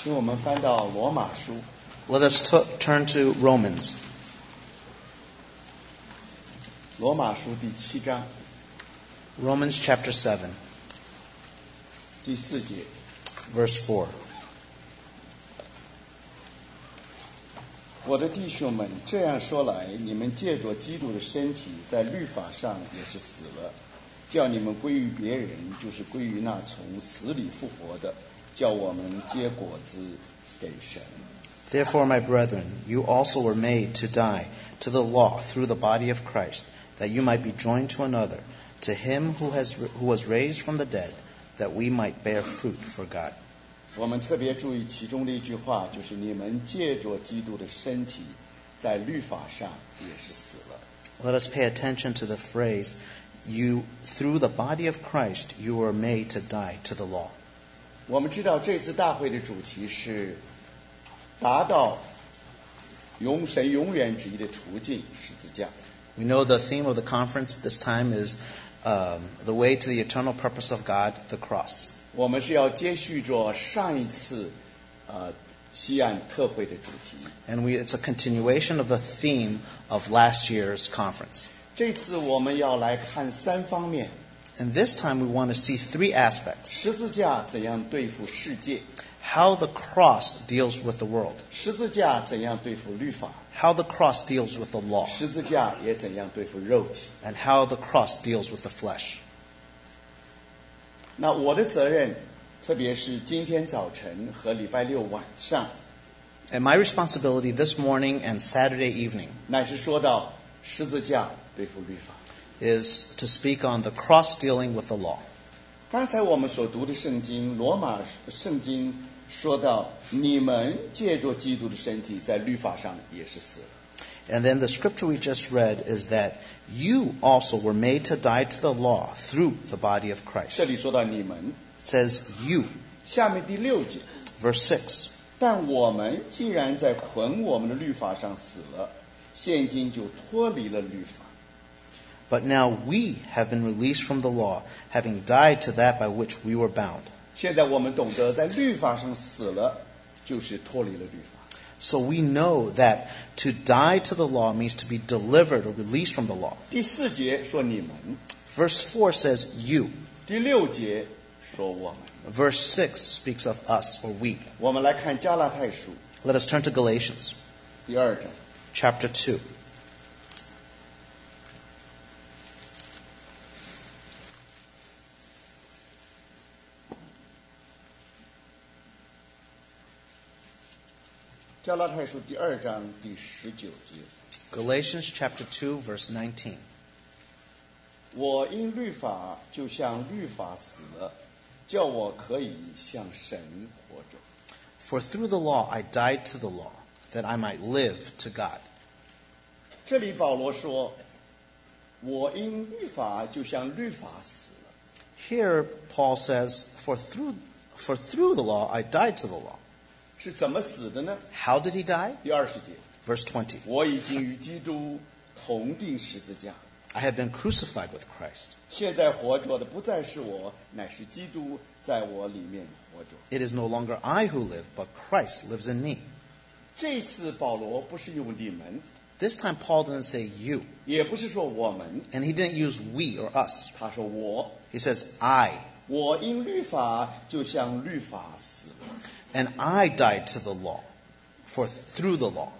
请我们翻到罗马书。 Let us turn to Romans. 罗马书第7章 Romans chapter 7, 第4节。 verse 4. 我的弟兄们，这样说来，你们借着基督的身体，在律法上也是死了，叫你们归于别人，就是归于那从死里复活的，叫我们结果子给神。 Therefore, my brethren, you also were made to die to the law through the body of Christ, that you might be joined to another, to him who was raised from the dead, that we might bear fruit for God. 我们特别注意其中的一句话，就是你们借着基督的身体，在律法上也是死了。 Let us pay attention to the phrase, you, through the body of Christ, you were made to die to the law. 我们知道这次大会的主题是达到神永远旨意的途径，十字架。 We know the theme of the conference this time is the way to the eternal purpose of God, the cross. 我们是要接续着上一次西岸特会的主题。 And it's a continuation of the theme of last year's conference. 这次我们要来看3方面。 And this time we want to see 3 aspects. 十字架怎样对付世界？ How the cross deals with the world. 十字架怎样对付律法？ How the cross deals with the law. 十字架也怎样对付肉体？ And how the cross deals with the flesh. 那我的责任，特别是今天早晨和礼拜六晚上， And my responsibility this morning and Saturday evening 乃是说到十字架对付律法。 is to speak on the cross dealing with the law. 刚才我们所读的圣经，罗马圣经说到，你们借着基督的身体，在律法上也是死了。 And then the scripture we just read is that you also were made to die to the law through the body of Christ. 这里说到你们， It says you, 下面第6节， verse 6. 但我们既然在捆我们的律法上死了，现今就脱离了律法。 But now we have been released from the law, having died to that by which we were bound. 现在我们懂得，在律法上死了，就是脱离了律法。 So we know that to die to the law means to be delivered or released from the law. 第4节说你们， Verse 4 says you. 第6节说我们。 Verse 6 speaks of us or we. 我们来看加拉太书 Let us turn to Galatians 第2章。 chapter 2. 加拉太书第2章第19节， Galatians chapter 2 verse 19. 我因律法就像律法死了，叫我可以向神活着。 For through the law I died to the law, that I might live to God. 这里保罗说，我因律法就像律法死了。 Here Paul says, for through the law I died to the law. 是怎么死的呢？ How did he die? 第20节， Verse 20. 我已经与基督同定十字架， I have been crucified with Christ. 现在活着的不再是我，乃是基督在我里面活着。 It is no longer I who live, but Christ lives in me. 这次保罗不是用你们， This time Paul didn't say you, 也不是说我们， and he didn't use we or us. 他说我， He says I, 我因律法就像律法死了。 and I died to the law, for through the law.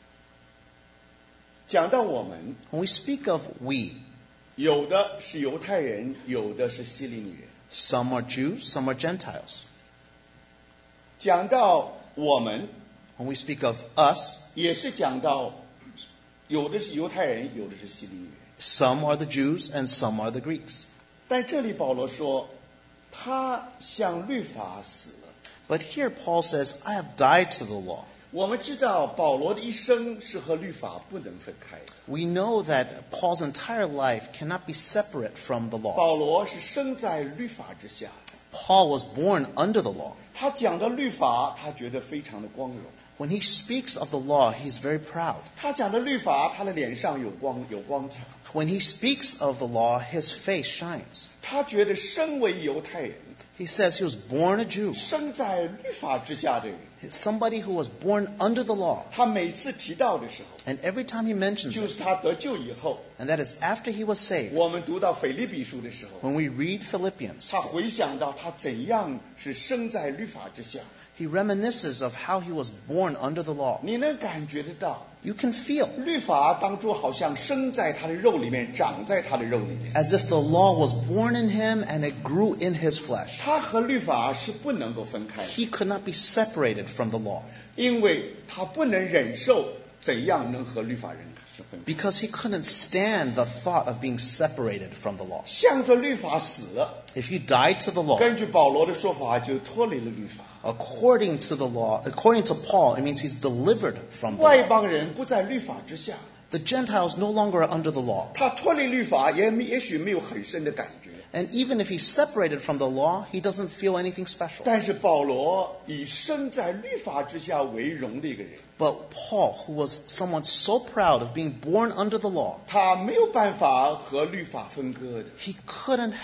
讲到我们， When we speak of we, 有的是犹太人，有的是希利尼人。 some are Jews, some are Gentiles. 讲到我们， When we speak of us, 也是讲到有的是犹太人，有的是希利尼人。 some are the Jews and some are the Greeks. 但这里保罗说，他向律法死了。 But here Paul says, I have died to the law. 我们知道保罗的一生是和律法不能分开的。 We know that Paul's entire life cannot be separate from the law. 保罗是生在律法之下， Paul was born under the law. 他讲到律法，他觉得非常的光荣。 When he speaks of the law, he's very proud. 他讲的律法，他的脸上有光彩。 When he speaks of the law, his face shines. 他觉得身为犹太人， He says he was born a Jew, 生在律法之下的人， somebody who was born under the law. 他每次提到的时候， And every time he mentions 就 it, 是他得救以后。 and that is after he was saved. 我们读到腓立比书的时候， When we read Philippians, 他回想到他怎样是生在律法之下， he reminisces of how he was born under the law. 你能感觉得到， You can feel 律法当初好像生在他的肉里面，长在他的肉里面。 as if the law was born in him and it grew in his flesh. 他和律法是不能够分开的， He could not be separated from the law 因为他不能忍受怎样能和律法人分开。 because he couldn't stand the thought of being separated from the law. 向着律法死了， If you died to the law, 根据保罗的说法，就脱离了律法。 according to the law, according to Paul, it means he's delivered from the 外 law. 邦人不在律法之下， The Gentiles no longer are under the law. 他脱离律法也许没有很深的感觉。 And even if he's separated from the law, he doesn't feel anything special. 但是保罗以生在律法之下为荣的一个人， But Paul, who was someone so proud of being born under the law, 他没有办法和律法分割的。 he couldn't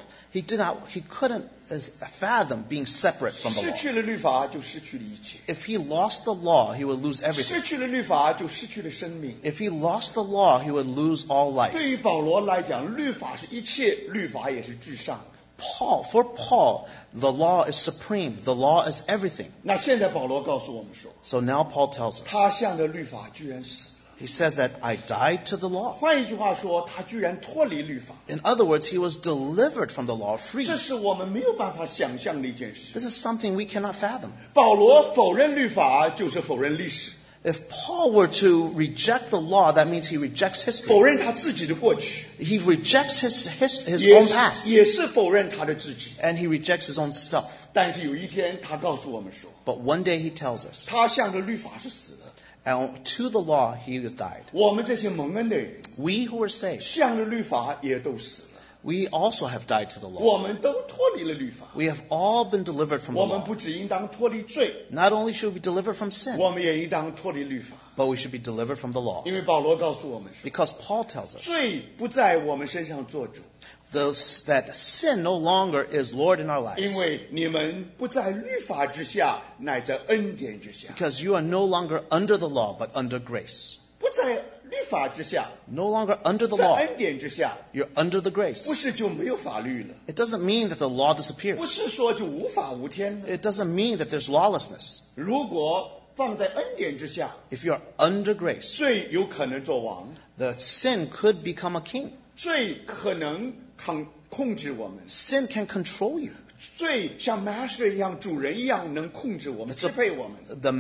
fathom being separate from the 失 law. 去了律法，就失去了一切； If he lost the law, he would lose everything. 失去了律法，就失去了生命。 If he lost the law, he would lose all life. 对于保罗来讲，律法是一切，律法也是至上的。 For Paul, the law is supreme. The law is everything. 那现在保罗告诉我们说， So now Paul tells us. 他向着律法居然死了。 He says that I died to the law. 换一句话说，他居然脱离律法。 In other words, he was delivered from the law, free. 这是我们没有办法想象的一件事。 This is something we cannot fathom. 保罗否认律法，就是否认历史， If Paul were to reject the law, that means he rejects 否 history. 认他自己的过去， He rejects his 也 own 是 past. 也是否认他的自己。 And he rejects his own self. 但是有一天，他告诉我们说， But one day he tells us, 他向着律法是死了。 and to the law he has died. 我们这些蒙恩的人， We who were saved, 向着律法也都死了。 we also have died to the 我 law. 们都脱离了律法。 We have all been delivered from the 我们 law. 不只应当脱离罪， Not only should we be delivered from sin, 我们也应当脱离律法。 but we should be delivered from the law. 因为保罗告诉我们说， Because Paul tells us 罪不在我们身上做主， that sin no longer is Lord in our 因 lives. 为你们不在律法之下，乃在恩典之下。 Because you are no longer under the law, but under grace. 不在律法之下， No longer under the 在 law, 恩典之下， you're under the grace. 不是就没有法律了， It doesn't mean that the law 不 disappears. 是说就无法无天了。 It doesn't mean that there's lawlessness. 如果放在恩典之下， If you're under grace, 罪有可能做王， the sin could become a king. 罪可能控制我们， Sin can control you. 罪像 master 一样，主人一样能控制我们，支配我们。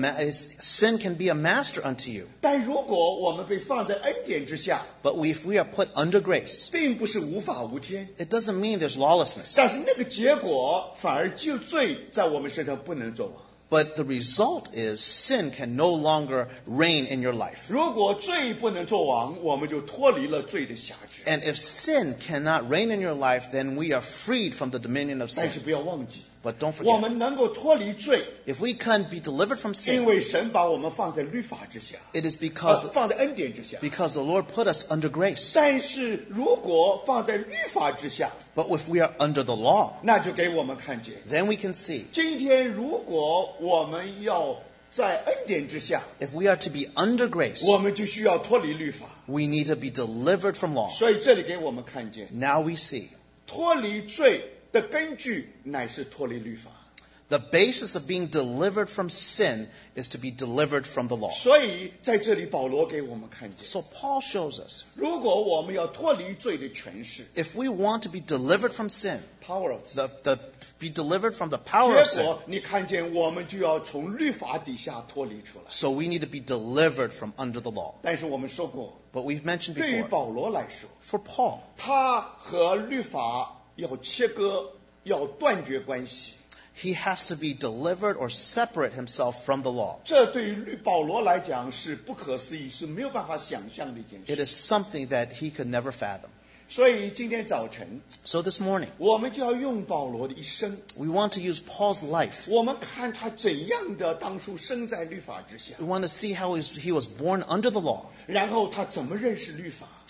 Sin can be a master unto you. 但如果我们被放在恩典之下， But if we are put under grace, 并不是无法无天， it doesn't mean there's lawlessness. 但是那个结果反而就罪在我们身上不能做王。 But the result is sin can no longer reign in your life. 如果罪不能做王，我们就脱离了罪的辖制。 And if sin cannot reign in your life, then we are freed from the dominion of 但是 sin. 不要忘记， But don't 我 forget, 们能够脱离罪， if we can be delivered from 因 sin, 为神把我们放在律法之下， it is because 放在恩典之下。 the Lord put us under grace. 但是如果放在律法之下， But if we are under the law, 那就给我们看见， then we can see, 今天如果我们要在恩典之下， if we are to be under grace, 我们就需要脱离律法。 we need to be delivered from law. 所以这里给我们看见， Now we see, 脱离罪的根据乃是脱离律法。 the basis of being delivered from sin is to be delivered from the law. 所以在这里保罗给我们看见， So Paul shows us, 如果我们要脱离罪的权势 if we want to be delivered from sin, power of sin， be delivered from the power of 结 sin, 果你看见我们就要从律法底下脱离出来。 so we need to be delivered from under the law. 但是我们说过， But we've mentioned 对于 before, 保罗来说， for Paul, 他和律法要切割，要断绝关系。 he has to be delivered or separate himself from the law. 这对于保罗来讲是不可思议，是没有办法想象的一件 It 事。 is something that he could never fathom. 所以今天早晨， So this morning, 我们就要用保罗的一生， we want to use Paul's life. 我们看他怎样的当初生在律法之下， We want to see how he was born under the law, 然后他怎么认识律法，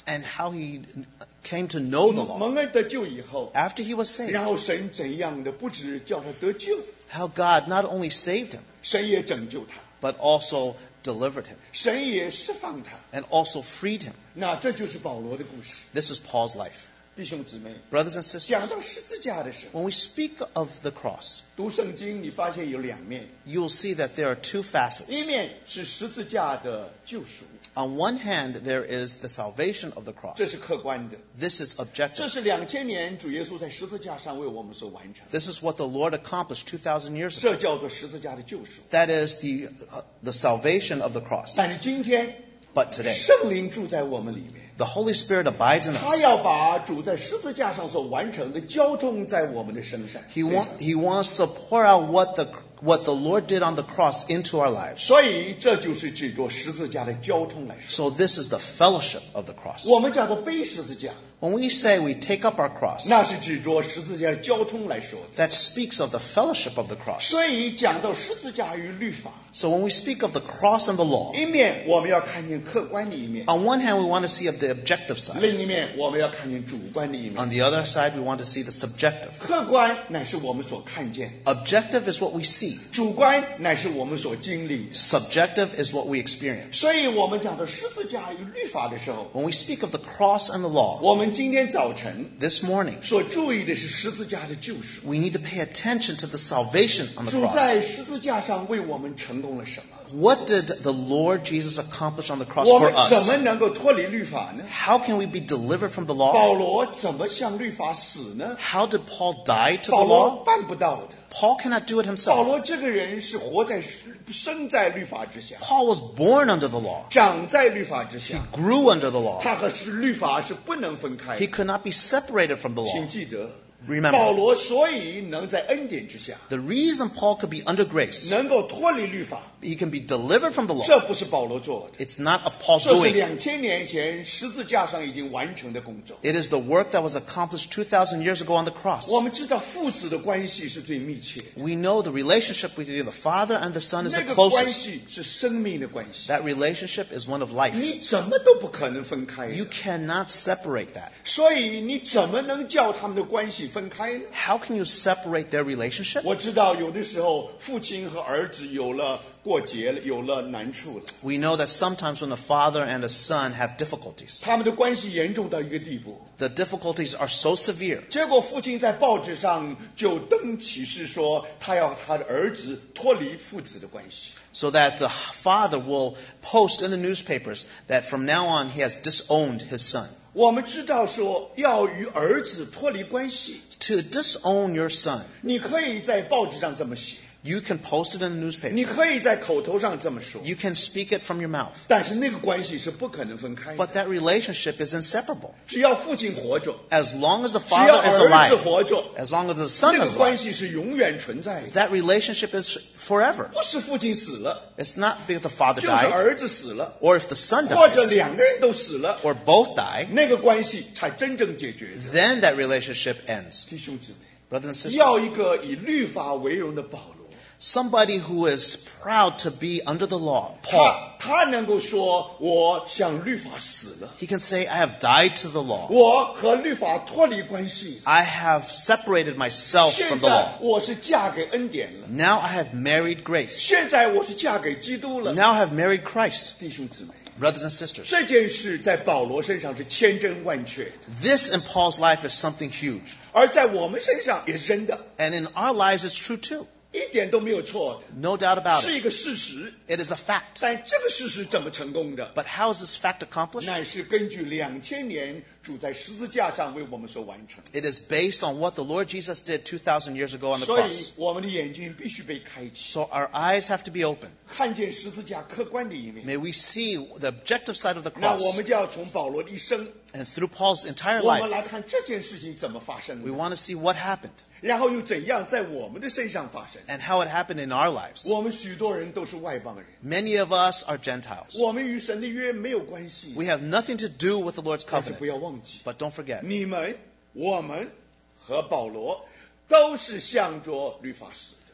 and how he came to know the law. 蒙恩得救以后， After he was saved, 然后神怎样的不止叫他得救， how God not only saved him, 神也拯救他， but also delivered him 神也释放他。 and also freed him. 那这就是保罗的故事。 This is Paul's life. 弟兄姊妹， Brothers and sisters, 讲到十字架的时候， when we speak of the cross, 读圣经你发现有两面， you will see that there are two 一 facets. 面是十字架的救赎， On one hand, there is the salvation of the cross. 这是客观的， This is 这 objective. 是2000年主耶稣在十字架上为我们所完成的， This is what the Lord accomplished 2,000 years ago. 这叫做十字架的救赎。 That is the salvation of the cross. 但是今天 But today, 圣灵住在我们里面， the Holy Spirit abides in 他 us. 要把主在十字架上所完成的交通在我们的身上。 He wants to pour out what the Lord did on the cross into our lives. 所以这就是指着十字架的交通来说， So this is the fellowship of the cross. 我们叫做背十字架， When we say we take up our cross, 那是指着十字架的交通来说的。 that speaks of the fellowship of the cross. 所以讲到十字架与律法， So when we speak of the cross and the law, 一面我们要看见客观的一面， on one hand we want to see of the objective side. 另一面我们要看见主观的一面。 On the other side, we want to see the subjective. 客观乃是我们所看见， Objective is what we see. 主观乃是我们所经历的。 Subjective is what we experience. 所以我们讲到十字架与律法的时候， When we speak of the cross and the law, 我们今天早晨 this morning, 所注意的是十字架的救赎。 we need to pay attention to the salvation on the 主 cross. 在十字架上为我们成功了什么？ What did the Lord Jesus accomplish on the cross 我 for 们怎么 us? 能够脱离律法呢？ How can we be delivered from the law? 保罗怎么向律法死呢？ How did Paul die to the 保罗 law? 办不到的。 Paul cannot do it 保 himself. 罗这个人是生在律法之下， Paul was born under the law. 长在律法之下， Grew under the law. 他和律法是不能分开 He 的。 could not be separated from the 请 law. 记得， Remember, 保罗所以能在恩典之下， the reason Paul could be under grace, 能够脱离律法， he can be delivered from the law. 这不是保罗做的， It's not of Paul's 这是 doing. 2000年前十字架上已经完成的工作。 It is the work that was accomplished 2,000 years ago on the cross. 我们知道父子的关系是最密切的， We know the relationship between the Father and the Son is 那 the 个关 closest. 系是生命的关系， That relationship is one of life. 你怎么都不可能分开的。 You cannot separate that. 所以你怎么能叫他们的关系分开呢？ How can you separate their relationship? 我知道有的时候父亲和儿子有了过节了，有了难处了， We know that sometimes when a father and a son have difficulties, 他们的关系严重到一个地步， the difficulties are so severe 结果父亲在报纸上就登启事说，他要他的儿子脱离父子的关系。 so that the father will post in the newspapers that from now on he has disowned his son. 我们知道说要与儿子脱离关系， To disown your son, 你可以在报纸上这么写， you can post it in the newspaper. 你可以在口头上这么说， You can speak it from your mouth. 但是那个关系是不可能分开的。 But that relationship is inseparable. 只要父亲活着， As long as the 只要 father is 儿子 alive, 活着， as long as the son 那个 is 关 alive, 系是永远存在的。 that relationship is forever. 不是父亲死了， It's not because the father 就是 died, 儿子死了， or if the son 或者 dies, 两个人都死了， or both die, 那个关系才真正解决的。 then that relationship ends. 弟兄姊妹， Brothers and 要 sisters, 一个以律法为荣的保罗， somebody who is proud to be under the law, Paul, 他能够说：“我向律法死了， he can say, I have died to the law. 我和律法脱离关系。 I have separated myself 现 from the 在 law. 我是嫁给恩典了， Now I have married grace. 现在我是嫁给基督了。 Now I have married Christ. ” 弟兄姊妹， Brothers and sisters, 这件事在保罗身上是千真万确的， this in Paul's life is something huge. 而在我们身上也是真的， And in our lives, it's true too. 一点都没有错的， No doubt about 是 it. 一个事实。 It is a fact. 但这个事实怎么成功的？ But how is this fact accomplished? 乃是根据2000年主在十字架上为我们所完成。 It is based on what the Lord Jesus did 2,000 years ago on the 所以 cross. 我们的眼睛必须被开启， So our eyes have to be open. 看见十字架客观的一面。 May we see the objective side of the 那 cross. 我们就要从保罗的一生， And through Paul's entire 我们 life, 来看这件事情怎么发生 we 的， want to see what happened 然后又怎样在我们的身上发生。 and how it happened in our lives. 我们许多人都是外邦人， Many of us are Gentiles. 我们与神的约没有关系。 We have nothing to do with the Lord's 但是不 covenant. 要忘记， But don't forget, 你们、我们和保罗都是向着律法死的。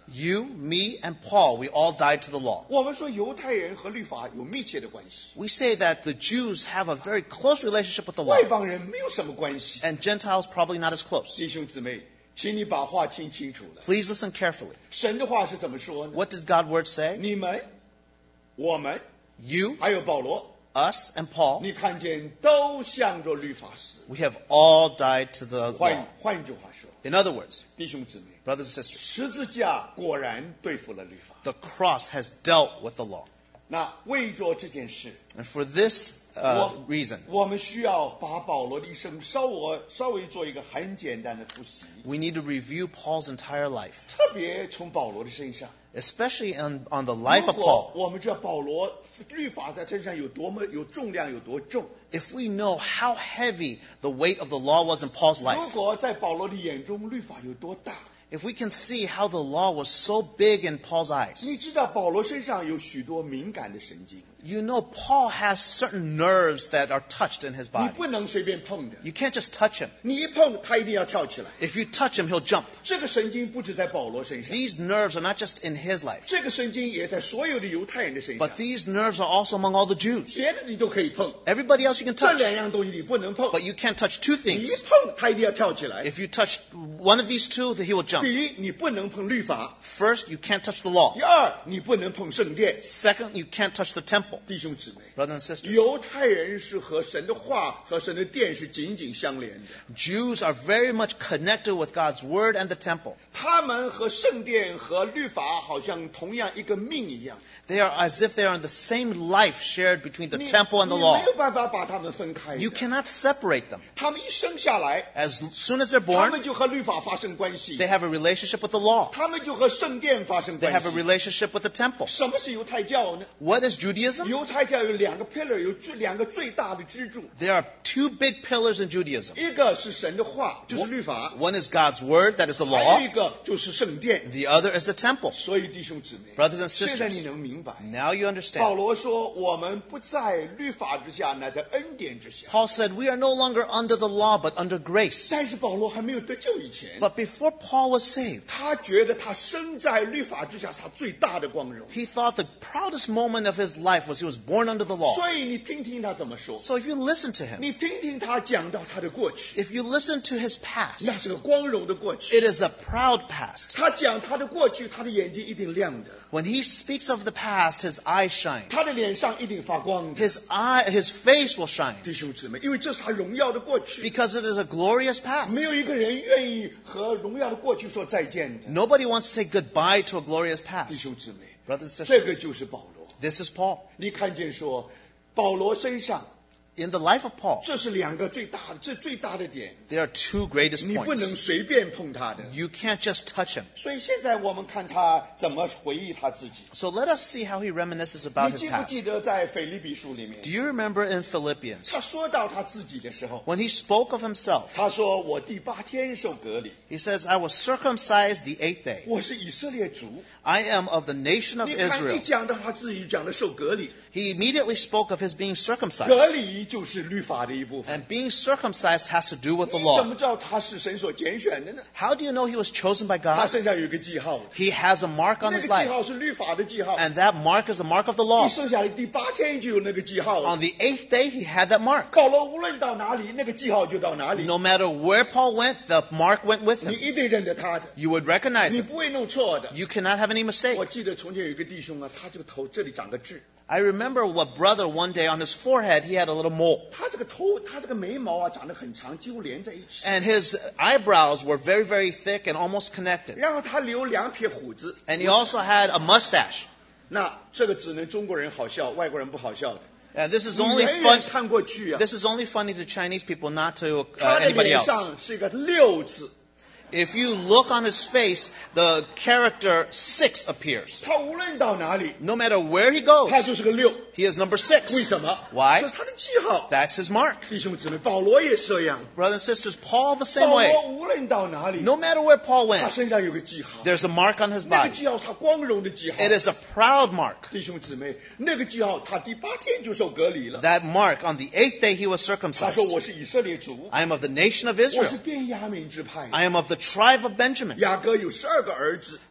You, me, and Paul, we all died to the law. 我们说犹太人和律法有密切的关系， We say that the Jews have a very close relationship with the 外 law, 邦人没有什么关系。 and Gentiles probably not as close. 弟兄姊妹，请你把话听清楚了。 Please listen carefully. 神的话是怎么说呢？ What did God's word say? 你们、我们 You, 还有保罗， us, and Paul, 你看见都向着律法死。 we have all died to the law. 换一句话说， In other words, 弟兄姊妹， brothers and sisters, 十字架果然对付了律法。 the cross has dealt with the law. 那为着这件事， And for this reason, 我们需要把保罗的一生稍微做一个很简单的复习， we need to review Paul's entire life, 特别从保罗的身上。 especially on the life 如 of 果 Paul. 我们知道保罗律法在身上有多么有重量有多重， If we know how heavy the weight of the law was in Paul's 如 life, 果在保罗的眼中律法有多大， if we can see how the law was so big in Paul's eyes, 你知道保罗身上有许多敏感的神经， you know Paul has certain nerves that are touched in his 你 body. 不能随便碰的， You can't just touch him. 你一碰他一定要跳起来。 If you touch him, he'll jump. 这个神经不止在保罗身上， These nerves are not just in his life, 这个神经也在所有的犹太人的身上 but，these nerves are also among all the Jews. 别的你都可以碰， Everybody else you can 这 touch, 两样东西你不能碰。 but you can't touch two 你一 things. 碰他一定要跳起来。 If you touch one of these two, then he will jump. 第一，你不能碰律法； First, you can't touch the law. 第二，你不能碰圣殿。 Second, you can't touch the temple. 弟兄姊妹， Brothers and sisters, 犹太人是和神的话和神的殿是紧紧相连的， Jews are very much connected with God's word and the temple. 他们和圣殿和律法好像同样一个命一样。 They are as if they are in the same life shared between the 你 temple and the 你 law. 没有办法把他们分开的。 You cannot separate them. 他们一生下来， As soon as they're 他 born, 们就和律法发生关系 they，have a relationship with the law. 他们就和圣殿发生 They 关 have a 系。 relationship with the temple. 什么是犹太教呢？ What is Judaism? 犹太教有两个 pillar， 有两个最大的支柱， There are two big pillars in Judaism. 一个是神的话，就是律法； One is God's word, that is the 还 law. 有一个就是圣殿。 The other is the temple. 所以弟兄姊妹， Brothers and 现在你 sisters, 能明白， now you 保 understand. 罗说我们不在律法之下，乃在恩典之下。 Paul said, we are no longer under the law, but under grace. 但是保罗还没有得救以前， But before Paul was saved, 他觉得他生在律法之下是他最大的光荣。 he thought the proudest moment of his life was he was born under the law. 所以你听听他怎么说， So if you listen to him, 你听听他讲到他的过去， if you listen to his past, 那是个光荣的过去。 it is a proud past. 他讲他的过去，他的眼睛一定亮的， When he speaks of the past, his eyes shine. 他的脸上一定发光的。 His face will shine 弟兄姊妹，因为这是他荣耀的过去， because it is a glorious past. 没有一个人愿意和荣耀的过去说再见的。 Nobody wants to say goodbye to a glorious 弟 past. 兄姊妹， Brothers and 这 sisters, 个就是保罗。 this is Paul. 你看见说，保罗身上 In the life of Paul, 这是两个最大的，这最大的点， there are two greatest 你不能 points. 随便碰他的。 You can't just touch him. 所以现在我们看他怎么回忆他自己。 So let us see how he reminisces about 你 his 记不记 past. 得在腓立比书里面 Do，you remember in Philippians, 他说到他自己的时候， when he spoke of himself, 他说：“我第8天受隔离， he says, I was circumcised the 8th day. 我是以色列族。 I am of the nation ” of 你看，一 Israel. 讲到他自己，就讲的受隔离， He immediately spoke of his being 隔 circumcised. 离就是律法的一部分。 And being circumcised has to do with the 你怎 law. 么知道他是神所拣选的呢？ How do you know he was chosen by 他 God? 身上有一个记号的， He has a mark on 那 his 个记 life. 号是律法的记号。 And that mark is a mark of the 你 law. 生下来第8天就有那个记号了。 On the 8th day, he had that mark. 保罗无论到哪里，那个记号就到哪里， No matter where Paul went, the mark went with 你 him. 一定认得他的， You would recognize 你 him. 不会弄错的。 You cannot have any 我 mistake. 记得从前有一个弟兄啊，他这个头这里长个痣， I remember what brother one day on his forehead, he had a little mole. 他这个头，他这个眉毛啊长得很长，几乎连在一起。 And his eyebrows were very, very thick and almost connected. 然后他留2撇胡子， And he also had a mustache. 那这个只能中国人好笑，外国人不好笑的。 And this is 你 only 远 fun. 远看过去啊， This is only funny to Chinese people, not to 他的 anybody 脸 else. 上是一个6字， If you look on his face, the character 6 appears. 他无论到哪里， No matter where he goes, 他就是个6。 he is number 为 6. 什么 Why? 这是他的记号。 That's his mark. 弟兄姊妹，保罗也是这样， Brothers and sisters, Paul the same 保 way. 罗无论到哪里， No matter where Paul 他 went, 身上有个记号， there's a mark on his 那个 body. 记号是他光荣的记号。 It is a proud mark. 弟兄姊妹，那个记号他第8天就受隔离了。 That mark, on the 8th day he was 他 circumcised. 说我是以色列族， I am of the nation of 我是 Israel. 便雅悯支派。 I am of the tribe of Benjamin. 雅各有12个儿子，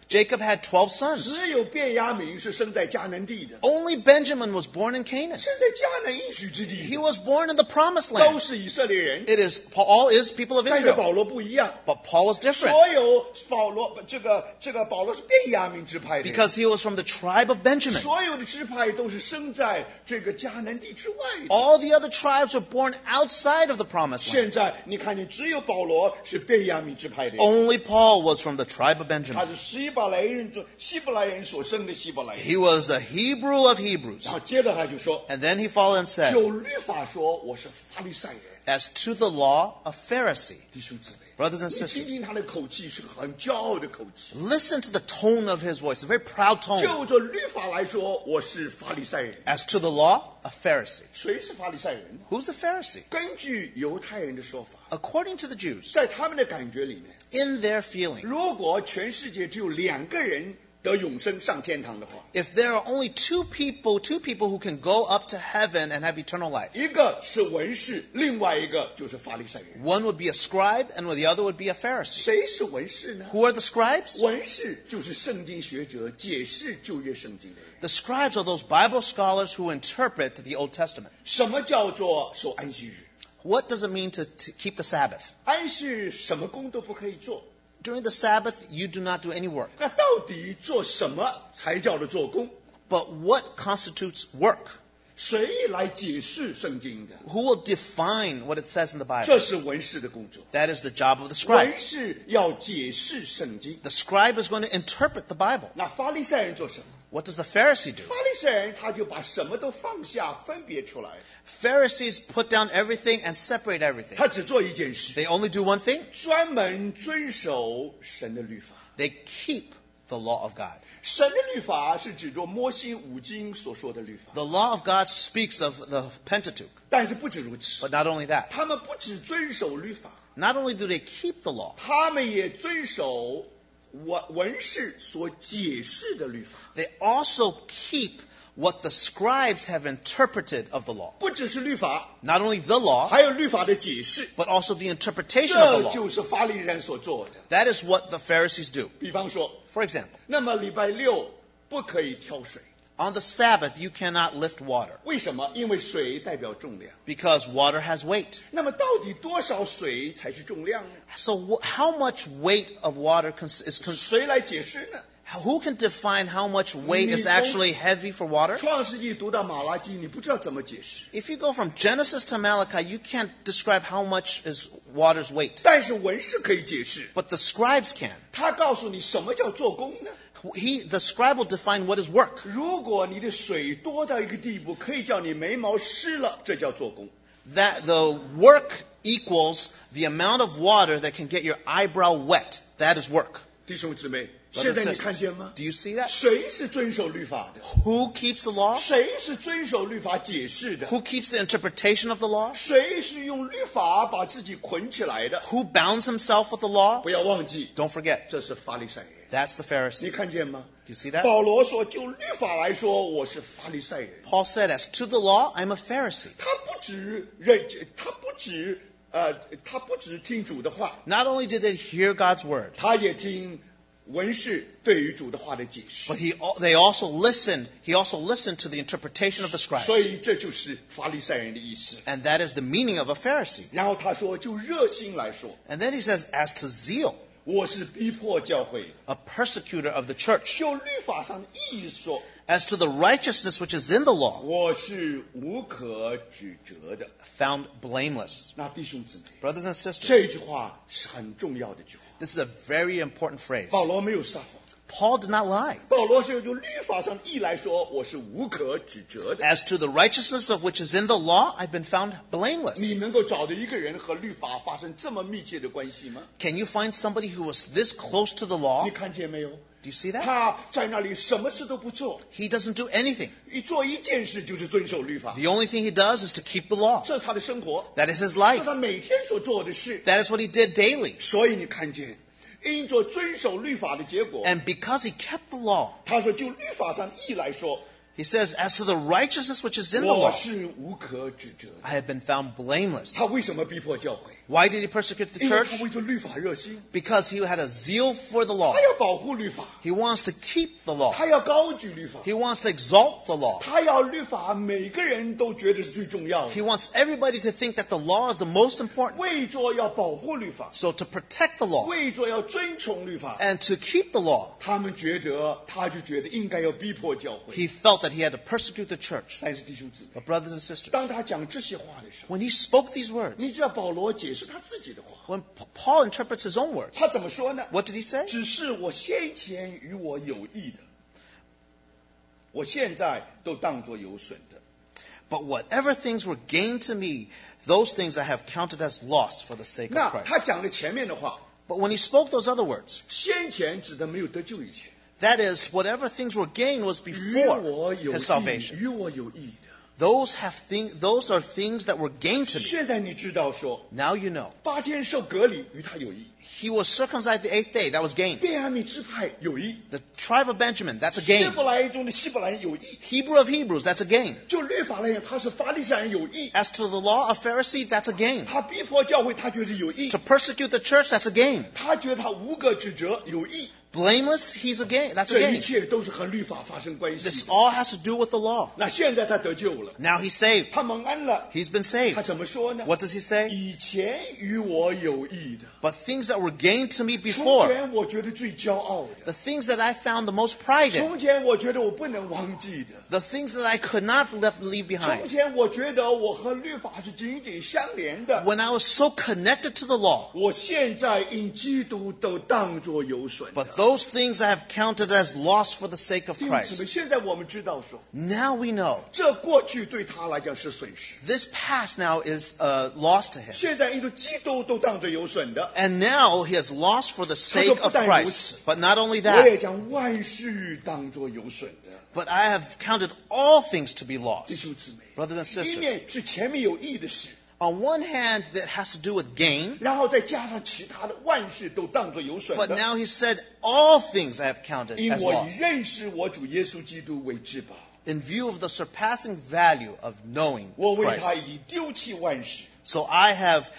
Jacob had 12 sons. 只有便雅悯是生在迦南地的， Only Benjamin was born in Canaan. 生在迦南应许之地 He 的， was born in the promised 都 land. 是以色列人。 It is, all is people of 但是 Israel. 保罗不一样， But Paul was different 所有保罗这个保罗是便雅悯支派的人， because he was from the tribe of Benjamin. 所有的支派都是生在这个迦南地之外的。 All the other tribes were born outside of the promised land. 现在你看见只有保罗是便雅悯支派的人， Only Paul was from the tribe of 他 Benjamin. 是希伯来人所生的希伯来人。 He was the Hebrew of Hebrews. 然后接着他就说， And then he followed and said, 就律法说我是法利赛人， as to the law, a Pharisee. 弟兄姊妹， Brothers and 你听 sisters, 听他的口气是很骄傲的口气。 listen to the tone of his voice, a very proud tone. 就着律法来说，我是法利赛人。 As to the law, a Pharisee. 谁是法利赛人？ Who's a Pharisee? 根据犹太人的说法， According to the Jews, 在他们的感觉里面， in their feeling, 如果全世界只有2个人得永生上天堂的话， if there are only two people who can go up to heaven and have eternal life, 一个是文士，另外一个就是法利赛人。 one would be a scribe and the other would be a Pharisee. 谁是文士呢？ Who are the scribes? 文士就是圣经学者，解释旧约圣经的人。 The scribes are those Bible scholars who interpret the Old Testament. 什么叫做守安息日？ What does it mean to keep the Sabbath? 安息日什么工都不可以做。 During the Sabbath, you do not do any work. 那到底做什么才叫做做工？ But what constitutes work? 谁来解释圣经的？ Who will define what it says in the Bible? 这是文士的工作。 That is the job of the scribe. 文士要解释圣经。 The scribe is going to interpret the Bible. 那法利赛人做什么？ What does the Pharisee do? 法利赛人他就把什么都放下，分别出来。 Pharisees put down everything and separate everything. 他只做一件事， They only do one thing. 专门遵守神的律法。 They keep the law of God. 神的律法是指着摩西五经所说的律法， The law of God speaks of the Pentateuch. 但是不止如此， But not only that. 他们不只遵守律法， Not only do they keep the law, 他们也遵守文士所解释的律法。 they also keep what the scribes have interpreted of the law. 不只是律法， Not only the law, 还有律法的解释， but also the interpretation of 这 the law. 就是法利赛人所做的。 That is what the Pharisees do. 比方说， For example, 那么礼拜六不可以挑水， on the Sabbath, you cannot lift water 为什么？因为水代表重量。 because water has weight. 那么到底多少水才是重量呢？ So how much weight of water is 谁来解释呢？ who can define how much weight is actually heavy for water? 创世纪读到马拉基，你不知道怎么解释。 If you go from Genesis to Malachi, you can't describe how much is water's weight. 但是文士可以解释， But the scribes can. 他告诉你什么叫做工呢？ The scribe will define what is work. 如果你的水多到一个地步，可以叫你眉毛湿了，这叫做工。 That the work equals the amount of water that can get your eyebrow wet. That is work. 弟兄姊妹， Brothers 现在 and 你看见吗？ Do you see that? 谁是遵守律法的？ Who keeps the law? 谁是遵守律法解释的？ Who keeps the interpretation of the law? 谁是用律法把自己捆起来的？ Who bounds himself with the law? 不要忘记， Don't forget, 这是法利赛人。 that's the 你 Pharisee. 看见吗？ Do you see that? 保罗说，就律法来说，我是法利赛人。 Paul said, as to the law, I'm a Pharisee. 他不只听主的话， Not only did they hear God's word, 他也听文士对于主的话的解释。 but he also listened to the interpretation of the 所 scribes. 以这就是法利赛人的意思。 And that is the meaning of a Pharisee. 然后他说，就热心来说， And then he says, as to zeal, 我是逼迫教会； a persecutor of the church. 就律法上的意义说， As to the righteousness which is in the law, 我是无可指责的。 found blameless. 那弟兄姊妹， Brothers and sisters, 这句话是很重要的一句话。 this is a very important phrase. 保罗没有撒谎， Paul did not lie. 保罗是就律法上的义来说，我是无可指责的。 As to the righteousness of which is in the law, I've been found blameless. 你能够找到一个人和律法发生这么密切的关系吗？ Can you find somebody who was this close to the law? 你看见没有？ Do you see that? 他在那里什么事都不做， He doesn't do anything. 一做一件事就是遵守律法， The only thing he does is to keep the law. 这是他的生活， That is his 这是 life. 他每天所做的事。 That is what he did daily. 所以你看见，因着遵守律法的结果， And because he kept the law, 他说就律法上义来说， He says, as to the righteousness which is in the 我 law, 是无可指责的。 I have been found blameless. 他为什么逼迫教会？ Why did he persecute the 因为 church? 他为着律法热心， Because he had a zeal for the law. 他要保护律法， He wants to keep the law. 他要高举律法， He wants to exalt the law. 他要律法每个人都觉得是最重要 He 的。 wants everybody to think that the law is the most important. 为着要保护律法， So to protect the law 为着要遵从律法， and to keep the law, 他就觉得应该要逼迫教会。 he felt that he had to persecute the church. 但是弟兄姊妹， But brothers and sisters, 当他讲这些话的时候， when he spoke these words, 你知道保罗解释他自己的话， when Paul interprets his own words, 他怎么说呢？ what did he say? 只是我先前与我有益的，我现在都当作有损的。 But whatever things were gained to me, those things I have counted as loss for the sake 那 of 他 Christ. 讲的前面的话， But when he spoke those other words, 先前指的没有得救以前， that is, whatever things were gained was 与 before 我有 his 益， salvation. 与我有益的。 Those are things that were gained to me. 现在你知道说， Now you know. 8天受隔离与他有益， He was circumcised the 8th day. That was gain. 便雅悯支派有益， The tribe of Benjamin, that's a 希 gain. 伯来中的希伯来人有益。 Hebrew of Hebrews, that's a gain. 就律法来讲，他是法利赛人有益， As to the law of Pharisee, that's a gain. 他逼迫教会，他觉得有益 To，persecute the church, that's a gain. 他觉得他无可指责有益， Blameless, he's a gain. That's a 这一 gain. 切都是和律法发生关系 This 的。 all has to do with the law. 那现在他得救了， Now he's saved. 他蒙恩了， He's been 他 saved. 怎么说呢？ What does he say? 以前与我有益的， But things that were gained to me 从 before, 前我觉得最骄傲的， the things that I found the most pride in, 从前我觉得我不能忘记的， the things that I could not leave 从 behind. 前我觉得我和律法是紧紧相连的， When I was so connected to the law, 我现在因基督都当作有损的。 but those things I have counted as loss for the sake of 弟兄姊妹， Christ. 现在我们知道说， Now we know 这过去对他来讲是损失， this past now is a loss to him. 现在因为基督都当作有损的， And now he has lost for the sake of 他说不但如此， Christ. But not only 我也 that, 将万事当作有损的。 but I have counted all things to be 弟 lost. 兄姊妹， Brothers and 一 sisters, 面是前面有益的事， on one hand, that has to do with gain, 然后再加上其他的万事都当作有损 but 的， now he said, all things I have counted 因 as 我 loss. 以认识我主耶稣基督为至宝， In view of the surpassing value of knowing 我为他 Christ. 已丢弃万事， So I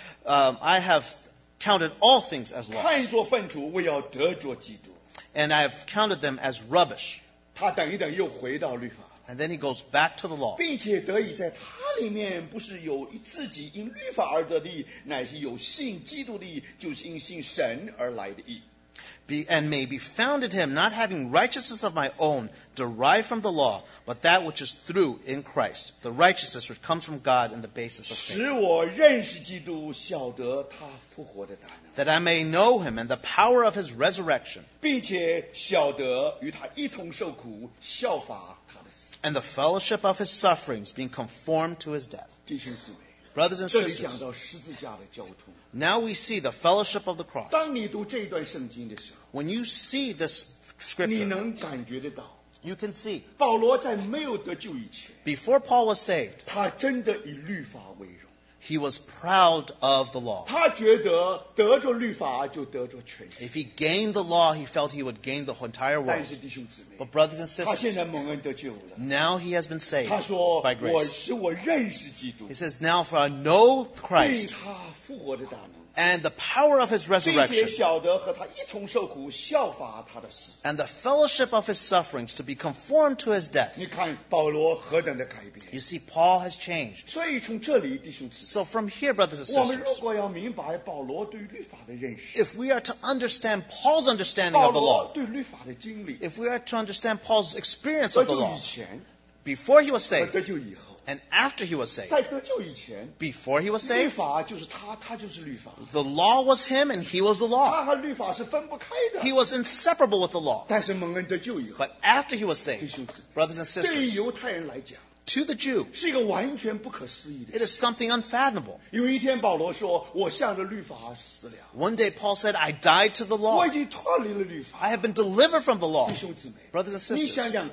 have counted all things as loss, 看作粪土，为要得着基督。 and I have counted them as rubbish. 他等一等又回到律法， And then he goes back to the law. 并且得以在他里面不是有自己因律法而得的义，乃是有信基督的义，就是因信神而来的义。 And may be found in him, not having righteousness of my own derived from the law, but that which is through in Christ, the righteousness which comes from God in the basis of faith, 使我认识基督，晓得他复活的大能， that I may know him and the power of his resurrection, 并且晓得与他一同受苦，效法他的死。 and the fellowship of his sufferings, being conformed to his death. 弟兄姊妹， Brothers and 这里讲 sisters, 到十字架的交通。 now we see the fellowship of the cross. 当你读这一段圣经的时候， When you see this 你 scripture, 能感觉得到， you can see 保罗在没有得救以前， before Paul was saved, 他真的以律法为荣。 he was proud of the law. 他觉得得着律法就得着全世 If he gained the law, he felt he would gain the entire 但 world. 是弟兄姊妹， But brothers and 他现 sisters, 在蒙恩得救了。 now he has been saved 他说 by：“ 我 grace. 使我认识基督， He says, now for I know 并 Christ 他复活的大能， and the power of his 并且 resurrection 晓得和他一同受苦，效法他的死。 and the fellowship of his sufferings to be conformed to his death. 你看保罗何等的改变！ You see, Paul has changed. 所以从这里，弟兄姊 So from here, brothers and 妹，我们如 sisters, 果要明白保罗对律法的认识， if we are to understand Paul's understanding 保 of the 罗 law, 对律法的经历， if we are to understand Paul's experience 得 of the 救 law, 以前 before he was 和 saved 得救以后， and after he was saved, 在得救以前， before he was 律 saved, 法就是他，他就是律法， the law was him and he was the law. 他和律法是分不开的。 He was inseparable with the law. 但是蒙恩得救以后， But after he was 弟 saved, 兄姊妹， brothers and 对于 sisters, 犹太人来讲， to the Jew, 是一个完全不可思议的 it 事。 is something unfathomable. 有一天，保罗说：“我向着律法死了， One day Paul said, I died to the 我 law. 已经脱离了律法。 I have been delivered from the ” law. 弟兄姊妹， Brothers and 你想 sisters, 想看，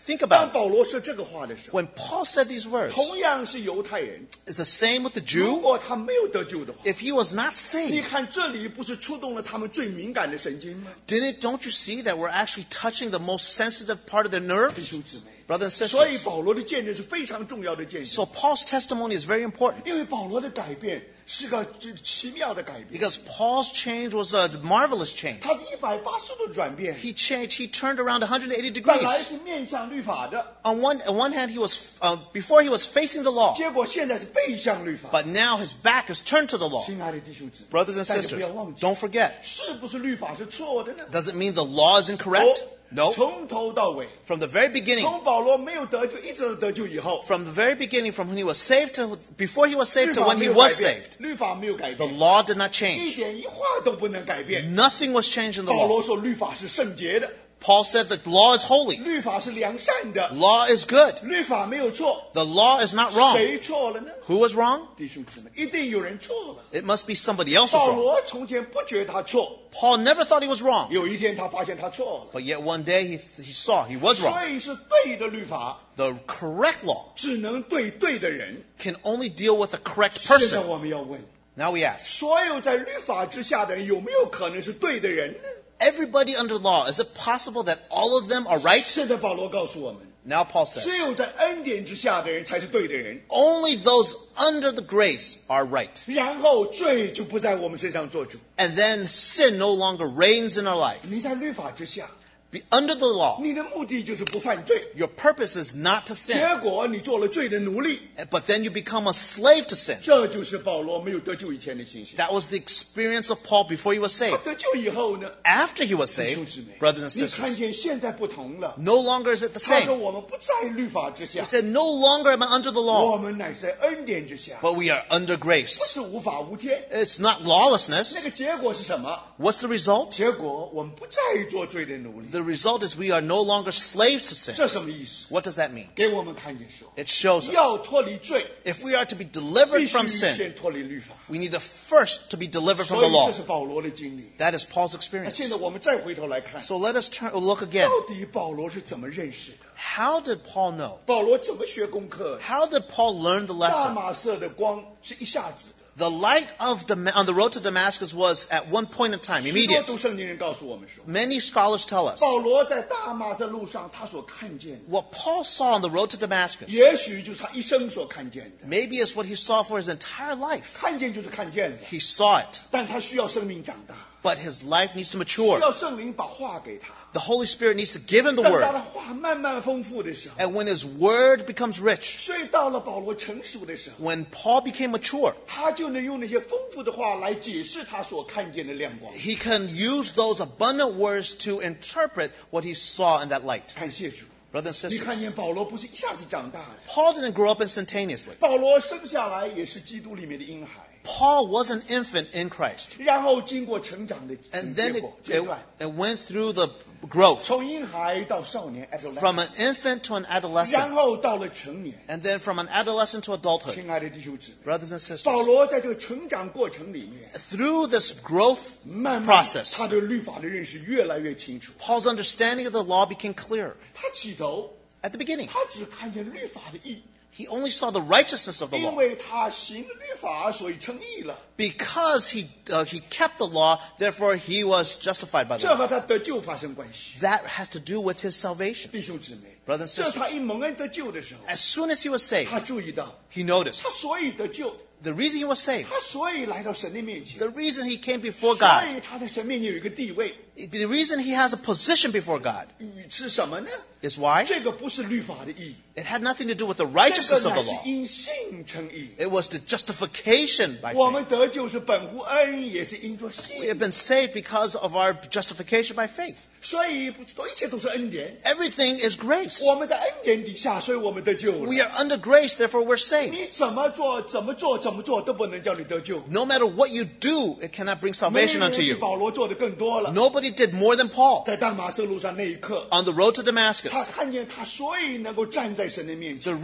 Think 当 about it. 保罗说这个话的时候， When Paul said these words, 同样是犹太人， it's the same with the 如 Jew. 果他没有得救的话， If he was not 你 saved, 看这里不是触动了他们最敏感的神经吗？ don't you see that we're actually touching the most sensitive part of their nerve? 弟兄姊妹， Brothers and 所以 sisters. 保罗的见证是非常重要的见证， So Paul's testimony is very important 因为保罗的改变是个奇妙的改变， because Paul's change was a marvelous change. 他180度转变， He changed, he turned around 180 本来 degrees. 是面向律法的， On one hand, he was, before he was facing the law, 结果现在是背向律法。 but now his back is turned to the law. 亲爱的弟兄姊妹， Brothers and 大家不 sisters, 要忘记， don't forget, 是不是律法是错的呢？ does it mean the law is incorrect? No. 从头到尾， From the very beginning, 从保罗没有得救，一直到得救以后， from the very beginning, from when he was saved to, before he was 律 saved to 法 when 没 he 有 was 改变 saved, 律法没有改 the 变， law did not 一 change. 点一画都不能改变。 Nothing was changed in the 保 law. 罗说律法是圣洁的， Paul said the law is holy. 律法是良善的， Law is good. 律法没有错， The law is not wrong. 谁错了呢？ Who was wrong? 弟兄姊妹，一定有人错了。 It must be somebody else was 保 wrong. 罗从前不觉得他错， Paul never thought he was wrong. 有一天他发现他错了， But yet one day he saw he was wrong. 所以是对的律法 The correct law 只能对对的人。 can only deal with the correct 现在 person. 我们要问， Now we ask, 所有在律法之下的人有没有可能是对的人呢？ everybody under law, is it possible that all of them are right? 现在保罗告诉我们， Now Paul says, 只有在恩典之下的人才是对的人， only those under the grace are right. 然后罪就不在我们身上做主。 And then sin no longer reigns in our life. 你在律法之下， Under the law, 你的目的就是不犯罪， your purpose is not to sin. 结果你做了罪的奴隶， But then you become a slave to sin. 这就是保罗没有得救以前的情形。 That was the experience of Paul before he was 他 saved. 得救以后呢， After he was 弟兄 saved, 姊妹， brothers and 你看 sisters, 见现在不同了。 no longer is it the 他说 same. 我们不在律法之 He 下， said, no longer am I under the 我 law, 们乃是在恩典之下， but we are under 不 grace. 是无法无天。 It's not 那 lawlessness. 个结果是什么？ What's the result? 结果我们不再做罪的奴隶。 The result is we are no longer slaves to sin. 这什么意思？ What does that mean? 给我们看见说， It shows us 要脱离罪， if we are to be 必 delivered 须 from sin, 先脱离律法。 we need to first to be delivered from 所 the 以 law. 这是保罗的经历。 That is Paul's 那 experience. 现在我们再回头来看， So let us look again. 到底保罗是怎么认识的？ How did Paul know? 保罗怎么学功课的？ How did Paul learn the 大 lesson? 马色的光是一下子的。 The light of on the road to Damascus was at one point in time, 许多 immediate. 读圣经人告诉我们说， Many scholars tell us 保罗在大马色路上他所看见的， what Paul saw on the road to Damascus 也许就是他一生所看见的。 maybe is what he saw for his entire life. 看见就是看见了， He saw it, 但他需要生命长大， but his life needs to 需 mature. 要圣灵把话给他。 The Holy Spirit needs to give him the 等他 word. 的话慢慢丰富的时候， And when his word becomes rich, 所以到了保罗成熟的时候， when Paul became mature, 他就能用那些丰富的话来解释他所看见的亮光。 he can use those abundant words to interpret what he saw in that light. 感谢主， Brothers and 你看 sisters, 见保罗不是一下子长大的， Paul didn't grow up instantaneously. 保罗生下来也是基督里面的婴孩， Paul was an infant in Christ. 然后经过成长的 And 结 then 果阶段， it went through the growth 从婴孩到少年 from adolescent， an infant to an 然 adolescent, 后到了成年。 and then from an adolescent to adulthood. 亲爱的弟兄姊妹， Brothers and 保 sisters, 罗在这个成长过程里面， through this growth 慢慢 process, 他对律法的认识越来越清楚。 Paul's understanding of the law became clearer. 他起头， At the beginning, 他只看见律法的义， he only saw the righteousness of the 因 law. 为他行了律法，所以称义了。 Because he kept the law, therefore he was justified by the 这 law. 和他得救发生关系。 That has to do with his salvation. 弟兄姊妹， Brothers and 这他 sisters, 一蒙恩得救的时候， as soon as he was saved, 他注意到 he noticed 他所以得救， the reason he was saved, 他所以来到神的面前， the reason he came before 所 God, 以他在神面前有一个地位， the reason he has a position before God 是什么呢？ is why 这个不是律法的义， it had nothing to do with the 这 righteousness 个 of 乃 the 是 law. 因信称义。 It was the justification by 我 faith. 们得救是本乎恩，也是因着 We 信 have，been saved because of our justification by faith. 所以一切都是恩典。 Everything is grace. 我们在恩典底下，所以我们得救 We 了。 are under grace, therefore we're saved. 你怎么做都不能叫你得救。 No matter what you do, it cannot bring 没 salvation 有人 unto 比 you. 保罗做的更多了。 Nobody did more than Paul. 在大马色路上那一刻， On the road to 他 Damascus, 看见他，所以能够站在神的面 the 前。 reason he could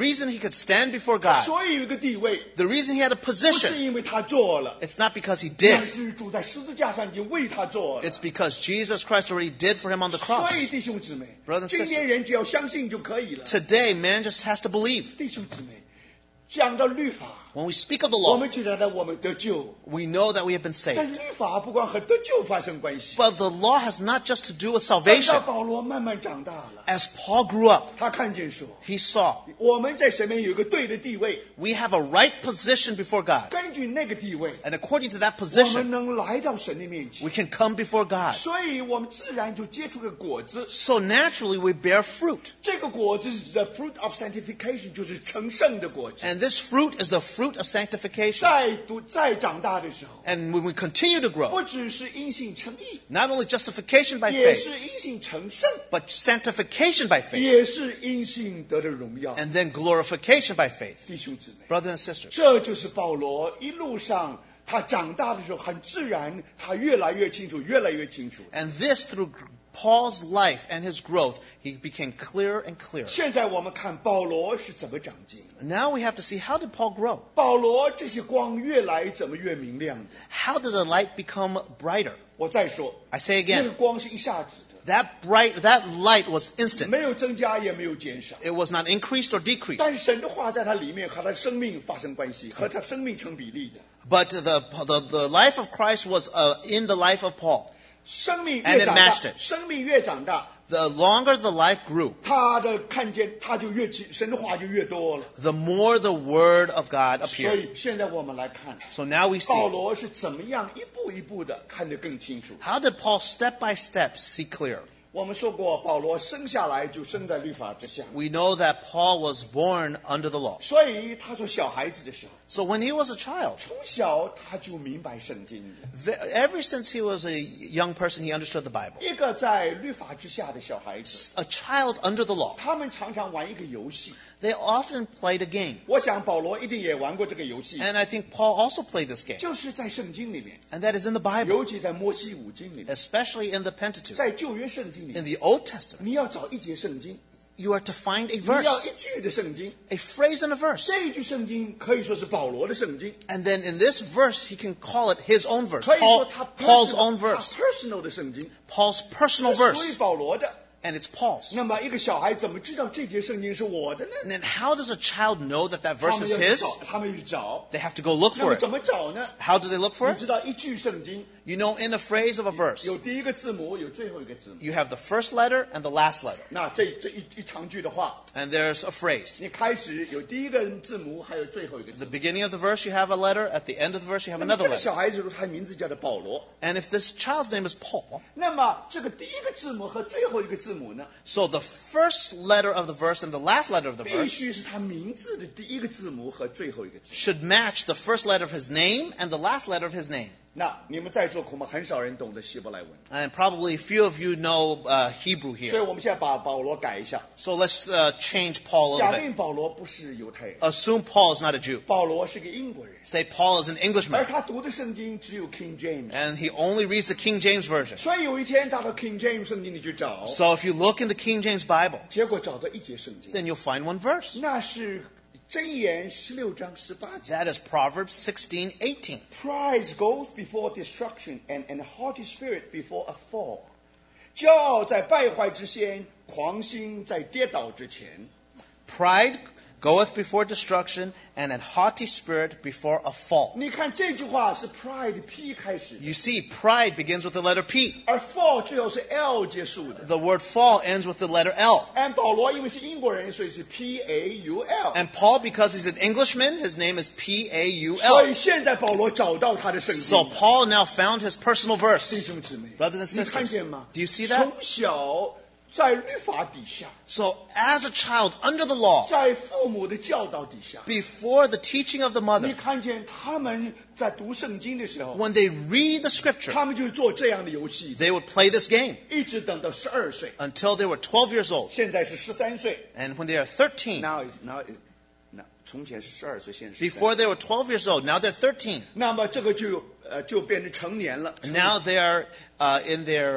could stand before 他 God. 所以有一个地位， The reason he had a 不是 position, 因为他做了， it's not because he 但 did. 是主在十字架上已经为他做了。 It's because Jesus Christ already did for him on the 所 cross. 以弟兄姊妹 Brothers and， 今天人只要相信就可以了。 Today, man just has to believe. 弟兄姊妹，讲到律法， When we speak of the 我 law, 们觉得我们得救， we know that we have been 但 saved. 律法不光和得救发生关系。 But the law has not just to do with 等到 salvation. 保罗慢慢长大了， As Paul grew up, 他看见说， he saw 我们在神面有一个对的地位， we have a right position before God. 根据那个地位， And according to that 我们 position, 能来到神的面 we 前， can come before God. 所以我们自然就结出个果子。 So naturally, we bear fruit. 这个果子是 the fruit of sanctification， 就是成圣的果子。 And this fruit is the fruit of sanctification. 再长大的时候， And when we continue to grow, 不只是因信称义， not only justification by 也 faith, 是因信成圣， but sanctification by faith, 也是因信得的荣耀。 and then glorification by faith. 弟兄姊妹， Brothers and sisters, 这就是保罗一路上他长大的时候很自然，他越来越清楚，越来越清楚。 and this through Paul's life and his growth, he became clearer and clearer. 现在我们看保罗是怎么长进。 Now we have to see, how did Paul grow? 保罗这些光越来怎么越明亮的。 How did the light become brighter? 我再说， I say 那个 again, 光是一下子的， that light was instant. 没有增加也没有减少。 It was not increased or decreased. 但是神的话在他里面和他生命发生关系，和他生命成比例的。 But the life of Christ was in the life of Paul. 生命 And 越 it 长 matched 大， it. 生命越长大， The longer the life grew, 他的看见他就越神的话就越多了。 the more the word of God 所 appeared. 以现在我们来看， So now we 保 see, 罗是怎么样一步一步的看得更清楚。 how did Paul step by step see clear? 我们说过，保罗生下来就生在律法之下， We know that Paul was born under the law. 所以他做小孩子的时候， So when he was a child, 从小他就明白圣经的。 ever since he was a young person, he understood the Bible. 一个在律法之下的小孩子， A child under the law, 他们常常玩一个游戏。 they often played a game. 我想保罗一定也玩过这个游戏， And I think Paul also played this game. 就是在圣经里面， And that is in the Bible, 尤其在摩西五经里面， especially in the Pentateuch. 在旧约圣经里 In 面， the Old Testament, 你要找一节圣经， you are to find a 你要 verse, 一句的圣经， a phrase and a verse. 这一句圣经可以说是保罗的圣经， And then in this verse, he can call it his own verse, 可以说他 Paul's own 他 verse, personal 的圣经， Paul's personal 是属于 verse, 保罗的。 and it's Paul's. 那么一个小孩怎么知道这节圣经是我的呢？ And then how does a child know that that 他 verse 们 is 要去 his? 找，他们去找。 They have to go look 那 for 么 it. 怎么找呢？ How do they look for 你 it? 知道一句圣经 You know, in a phrase of a verse, 有第一个字母，有最后一个字母。 you have the first letter and the last letter. 那这一长句的话， And there's a phrase. 你开始有第一个字母，还有最后一个 At 字 the 母。 beginning of the verse, you have a letter. At the end of the verse, you have 那么 another 这个 letter. 小孩子他名字叫做保罗。 And if this child's name is Paul, 那么这个第一个字母和最后一个字母呢， so the first letter of the verse and the last letter of the 必 verse 须是他名字的第一个字母和最后一个字母。 should match the first letter of his name and the last letter of his name. 那你们在座恐怕很少人懂得希伯来文， And probably few of you know Hebrew 所以 here. 我们现在把保罗改一下， So let's change Paul a 假 little bit. 定保罗不是犹太人， Assume Paul is not a Jew. 保罗是个英国人， Say Paul is an 而 Englishman. 他读的圣经只有 King James， And he only reads the King James Version. 所以有一天他到 King James 圣经里去找， So if you look in the King James Bible, 结果找到一节圣经， then you'll find one verse. 那是箴言16章18节。 That is Proverbs 16:18. Pride goes before destruction, and a haughty spirit before a fall. 骄傲在败坏之先，狂心在跌倒之前。 Pride goeth before destruction, and an haughty spirit before a fall. 你看这句话是 pride P 开始， You see, pride begins with the letter P. 而 fall 最后是 L 结束的。 The word fall ends with the letter L. 按保罗因为是英国人，所以是 PAUL。 And Paul, because he's an Englishman, his name is 所 P-A-U-L. 以现在保罗找到他的圣 So 经。 Paul now found his personal 弟 verse. 兄姊妹， Brothers and 你看 sisters, 见吗？ do you see that? 从小在律法底下， So as a child under the law, 在父母的教导底下， before the teaching of the 你 mother, 看见他们在读圣经的时候， when they read the scripture, 他们就做这样的游戏， they would play this game 一直等到12岁， until they were 12 years old. 现在是13岁。 And when they are 13, Now, 从前是12岁，现在是13岁。 before they were 12 years old, now they're 13. 那么这个就变成成年了。 And now they are in their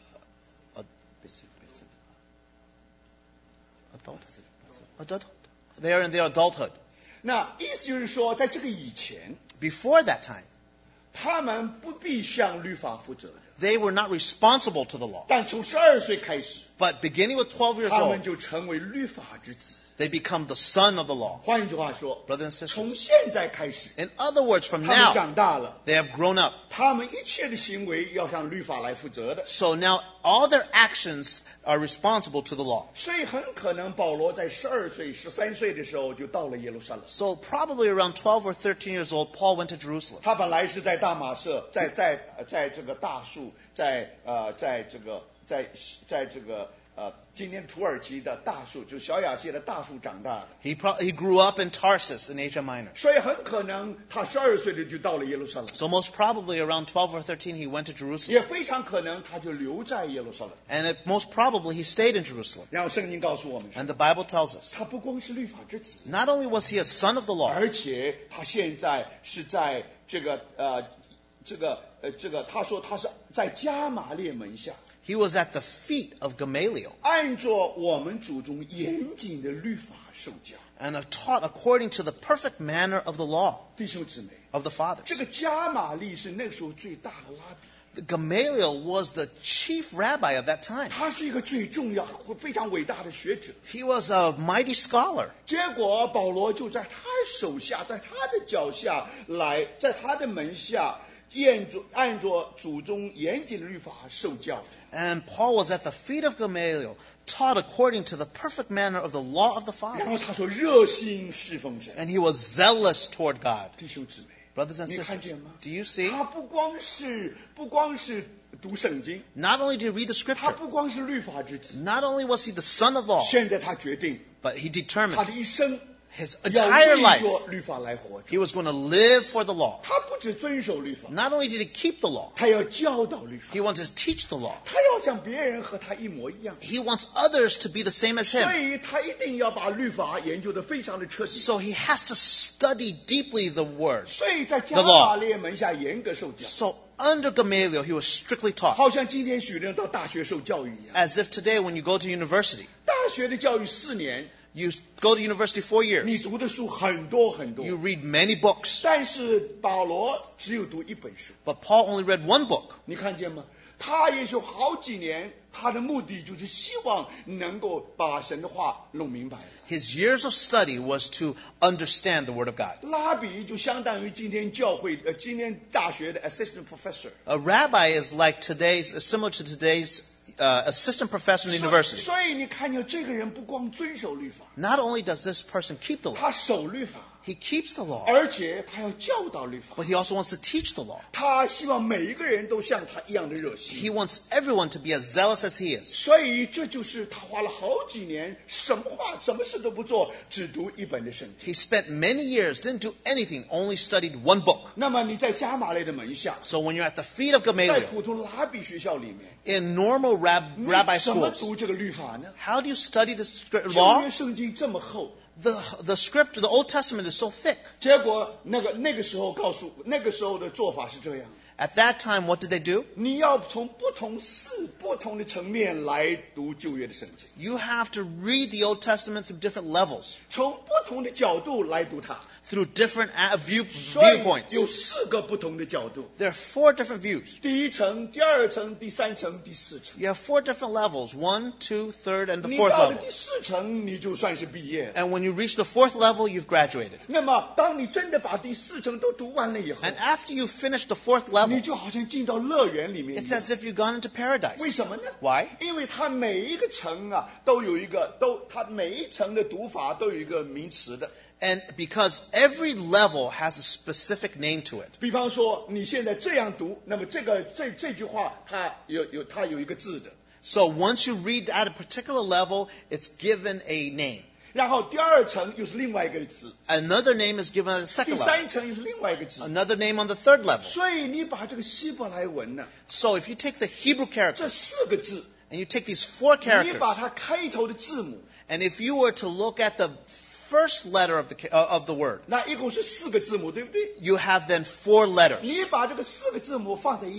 adult. they are in their adulthood. 那意思就是说，在这个以前， Before that time, 他们不必向律法负责的。 they were not responsible to the law. 但从12岁开始， But beginning with 12 years 他 old, 们就成为律法之子。 they become the son of the law. 换一句话说， Brothers and 从 sisters. 现在开始， In other words, from 他们 now, 长大了， they have grown up. 他们一切的行为要向律法来负责的。 So now all their actions are responsible to the law. 所以很可能保罗在12岁、13岁的时候就到了耶路撒冷。 So probably around 12 or 13 years old, Paul went to Jerusalem. 他本来是在大马色，在这个大树，今天土耳其的大树，就小亚细的大树长大的。 He grew up in Tarsus in Asia Minor. 所以很可能他12岁的就到了耶路撒冷， So most probably around 12 or 13, he went to Jerusalem. 也非常可能他就留在耶路撒冷。 And most probably he stayed in Jerusalem. 然后圣经告诉我们说， And the Bible tells us, 他不光是律法之子， not only was he a son of the law, 而且他现在是在他说他是在加马列门下， he was at the feet of Gamaliel 按照我们祖宗严谨的律法受教。 and are taught according to the perfect manner of the law 弟兄姊妹， of the fathers. 这个加马利是那个时候最大的拉比， Gamaliel was the chief rabbi of that time. 他是一个最重要、非常伟大的学者。 He was a mighty scholar. 结果保罗就在他手下，在他的脚下来，在他的门下，按着祖宗严谨的律法受教。 And Paul was at the feet of Gamaliel, taught according to the perfect manner of the law of the 然后 fathers. 他说热心侍奉神。 And he was zealous toward God. 弟兄姊妹， Brothers and 你看 sisters, 见吗？ do you see? 他不光是读圣经， Not only did he read the 他 scripture, 不光是律法之子， not only was he the son of law, 现在他决定 but he 他 determined 的一生 his 要 entire 为 life 着律法来活着。 he was going to live for the law. 他不只遵守律法， Not only did he keep the law, 他要教导律法 he，wanted to teach the law. 他要像别人和他一模一样。 He wants others to be the same as 所 him. 以他一定要把律法研究得非常的彻底。 So he has to study deeply the word. 所以在加马列门下严格受教， So under Gamaliel, he was strictly taught. 好像今天许多人到大学受教育一样。 As if today when you go to university, 大学的教育4年， you go to university 4 你 years, 读的书很多很多， you read many books, 但是保罗只有读一本书， but Paul only read one book. 你看见吗？他也修好几年，他的目的就是希望能够把神的话弄明白。 His years of study was to understand the word of God. 拉比就相当于今天今天大学的 assistant professor。 A rabbi is like similar to today's assistant professor in university. 所以你看见这个人不光遵守律法， Not only does this person keep the law, 他守律法， he keeps the law, 而且他要教导律法。 but he also wants to teach the law. 他希望每一个人都像他一样的热心。 He wants everyone to be as zealous as he is. 所以这就是他花了好几年，什么事都不做，只读一本的圣经。 He spent many years, didn't do anything, only studied one book. 那么你在加马列的门下， So when you're at the feet of 在 Gamaliel, 普通拉比学校里面， in normal rabbi 你怎么 schools, 读这个律法呢？ how do you study the 旧 law? 约圣经这么厚， The script, the Old Testament is so thick. 结果那个时候那个时候的做法是这样。 At that time, what did they do? 你要从不同的层面来读旧约的圣经， You have to read the Old Testament through different levels, 从不同的角度来读它。 through different 所以 viewpoints. 有4个不同的角度： There are 4 different views. 第一层、第二层、第三层、第四层。 You have 4 different levels, 1, 2, 3rd, and the 你 4th 到了 level. 第4层，你就算是毕业了。 And when you reach the 4th level, you've graduated. 那么，当你真的把第4层都读完了以后， And after you finish the 4th 你 level, 就好像进到乐园里面一 it's 样。 as if you've gone into paradise. 为什么呢？ Why? 因为它每一个层啊，它每一层的读法都有一个名词的。 And because every level has a specific name to it. 比方说，你现在这样读，那么这句话它有一个字的。 So once you read at a particular level, it's given a name. 然后第2层又是另外一个字， Another name is given at the 第 second level. 3层又是另外一个字。 Another name on the 3rd level. 所以你把这个希伯来文呢， So if you take the Hebrew 这 characters 4个字， and you take these 4 你把 characters, 它开头的字母， and if you were to look at the first letter of the word, 那一共是4个字母，对不对？ you have then 4 letters. 你把这个4个字母放在一起，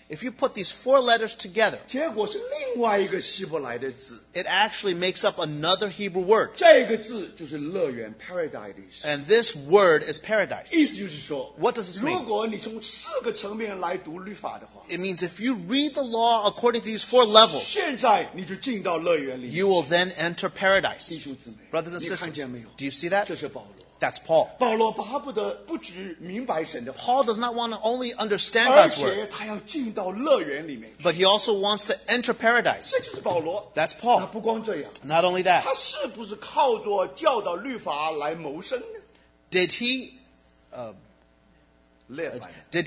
If you put these 4 letters together, 结果是另外一个希伯来的字， it actually makes up another Hebrew word. 这个字就是乐园 paradise 的意思。 And this word is paradise. 意思就是说， What does this 如 mean? 果你从4个层面来读律法的话， It means if you read the law according to these 4 levels, 现在你就进到乐园里。 you will then enter 弟 paradise. 兄姊妹， Brothers and 你看 sisters, 见没有？ do you see that? 这是保罗。 That's Paul. 保罗巴不得不只明白神的话， Paul does not want to only understand 而 God's word, 且他要进到乐园里面去。 but he also wants to enter paradise. 这就是保罗。 That's 那 Paul. 不光这样， Not only that, 他是不是靠着教导律法来谋生呢？ did he live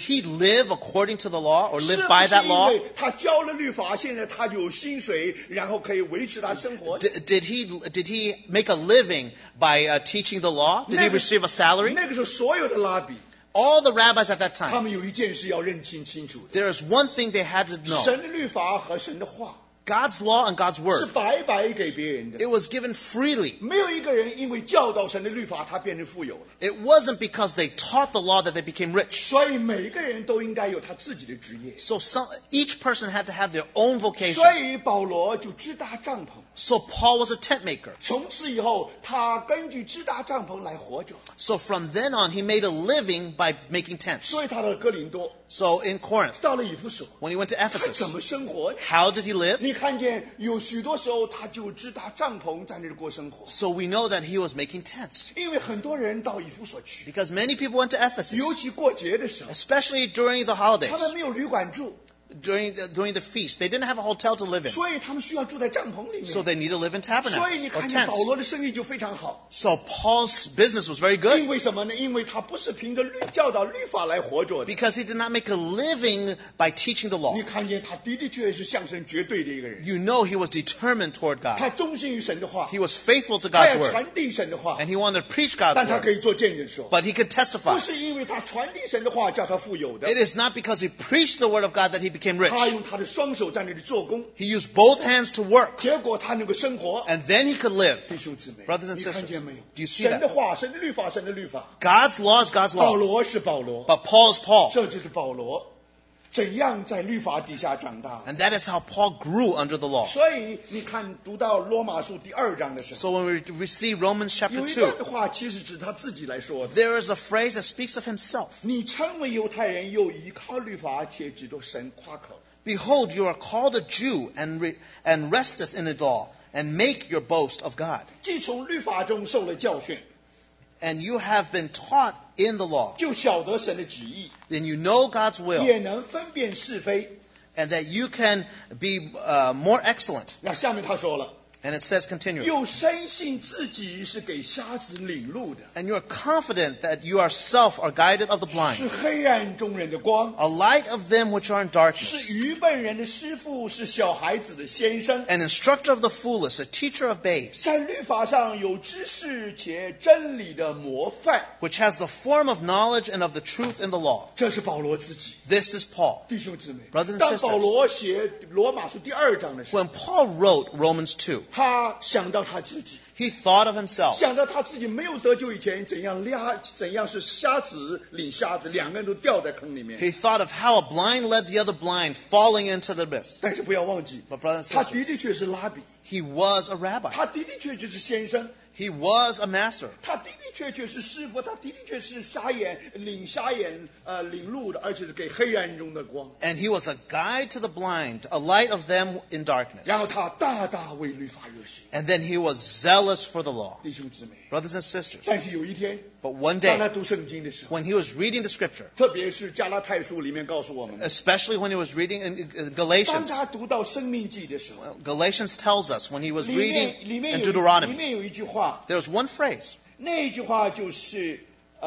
live according to the law or 是 live 不 by 是 that 因 law? 为他教了律法，现在他就有薪水，然后可以维持他生活？ Did he make a living by teaching the law? Did he receive a salary? 那个时候所有的拉比， All the rabbis at that 他 time, 们有一件事要认清清楚的： there is one thing they had to know. 神的律法和神的话 God's law and God's 是 word. 白白给别人的。 It was given freely. 没有一个人因为教导神的律法，他变成富有了。 It wasn't because they taught the law that they became rich. 所以每一个人都应该有他自己的职业。 So each person had to have their own 所 vocation. 以保罗就支搭帐篷， So Paul was a tent maker. 从此以后，他根据支搭帐篷来活着。 So from then on, he made a living by making tents. 所以他到了哥林多， So in Corinth, 到了以弗所， when he went to 他 Ephesus, 怎么生活？ how did he live? 你看见有许多时候，他就支搭帐篷在那里过生活。 So we know that he was making tents. 因为很多人到以弗所去， Because many people went to 尤 Ephesus, 其过节的时候， especially during the 他 holidays, 们没有旅馆住， during the feast. They didn't have a hotel to live in. 所以他们需要住在帐篷里 So 面。 they need to live in 所以你 tabernacles or 看见保 tents. 罗的生意就非常好。 So Paul's business was very good 因为什么呢？因为他不是凭着教导律法来活着的。 because he did not make a living by teaching the law. 你看见他的的确确是向神绝对的一个人， You know he was determined toward 他 God. 忠心于神的话， He was faithful to 他 God's 要 word. 传递神的话， And he wanted to preach God's 但他可 word. 以做见证说， But he could 不 testify. 是因为他传递神的话叫他富有的 It，is not because he preached the word of God that he became 他 rich. 用他的双手在那里做工， He used both hands to work. 结果他能够生活。 And then he could live. 弟兄姊妹， Brothers and 你看 sisters, 见没有？ do you see 神的 that? 话，神的律法，神的律法。 God's law is God's 保 law. 罗是保罗， But Paul is Paul. 这就是保罗怎样在律法底下长大。 And that is how Paul grew under the law. 所以你看，读到罗马书第2章的时候， So when we see Romans 有 chapter 一段 2, 的话其实指他自己来说的。 there is a phrase that speaks of himself. 你称为犹太人，又依靠律法，且指着神夸口。 Behold, you are called a Jew and restest in the law and make your boast of God. 既从律法中受了教训， And you have been taught in the law. 就晓得神的旨意， Then you know God's will 也能分辨是非。 and that you can be more excellent. 那下面他说了， And it says continually, 又深信自己是给瞎子领路的， and you are confident that you yourself are guided of the 是 blind, 黑暗中人的光， a light of them which are in 是 darkness, 愚笨人的师傅，是小孩子的先生。 an instructor of the foolish, a teacher of babes, 在律法上有知识且真理的模范， which has the form of knowledge and of the truth in the law. 这是保罗自己。 This is Paul. 弟兄姊妹 Brothers and， 当 sisters 保罗写罗马书第2章的时候， When Paul wrote Romans 2, 他想到他自己， he thought of himself. 想到他自己没有得救以前怎样是瞎子领瞎子，两个人都掉在坑里面。 He thought of how a blind led the other blind, falling into the abyss. 但是不要忘记， But brothers and 他 sisters, 的的确是拉比， he was a rabbi. 他的的确确是先生， He was a master. 他的的确确是师傅，他的的确是领瞎眼领路的，而且是给黑暗中的光。 And he was a guide to the blind, a light of them in darkness. 然后他大大为律法热心， And then he was zealous for the law. 弟兄姊妹。 Brothers and sisters, 但是有一天， but one 当他 day, 读圣经的时候， when he was reading the scripture, 特别是加拉太书里面告诉我们， especially when he was reading in 当 Galatians, 他读到生命记的时候， Galatians tells us when he was 里 reading 面 in 里 Deuteronomy, 面有一句话， there was one phrase. 那句话就是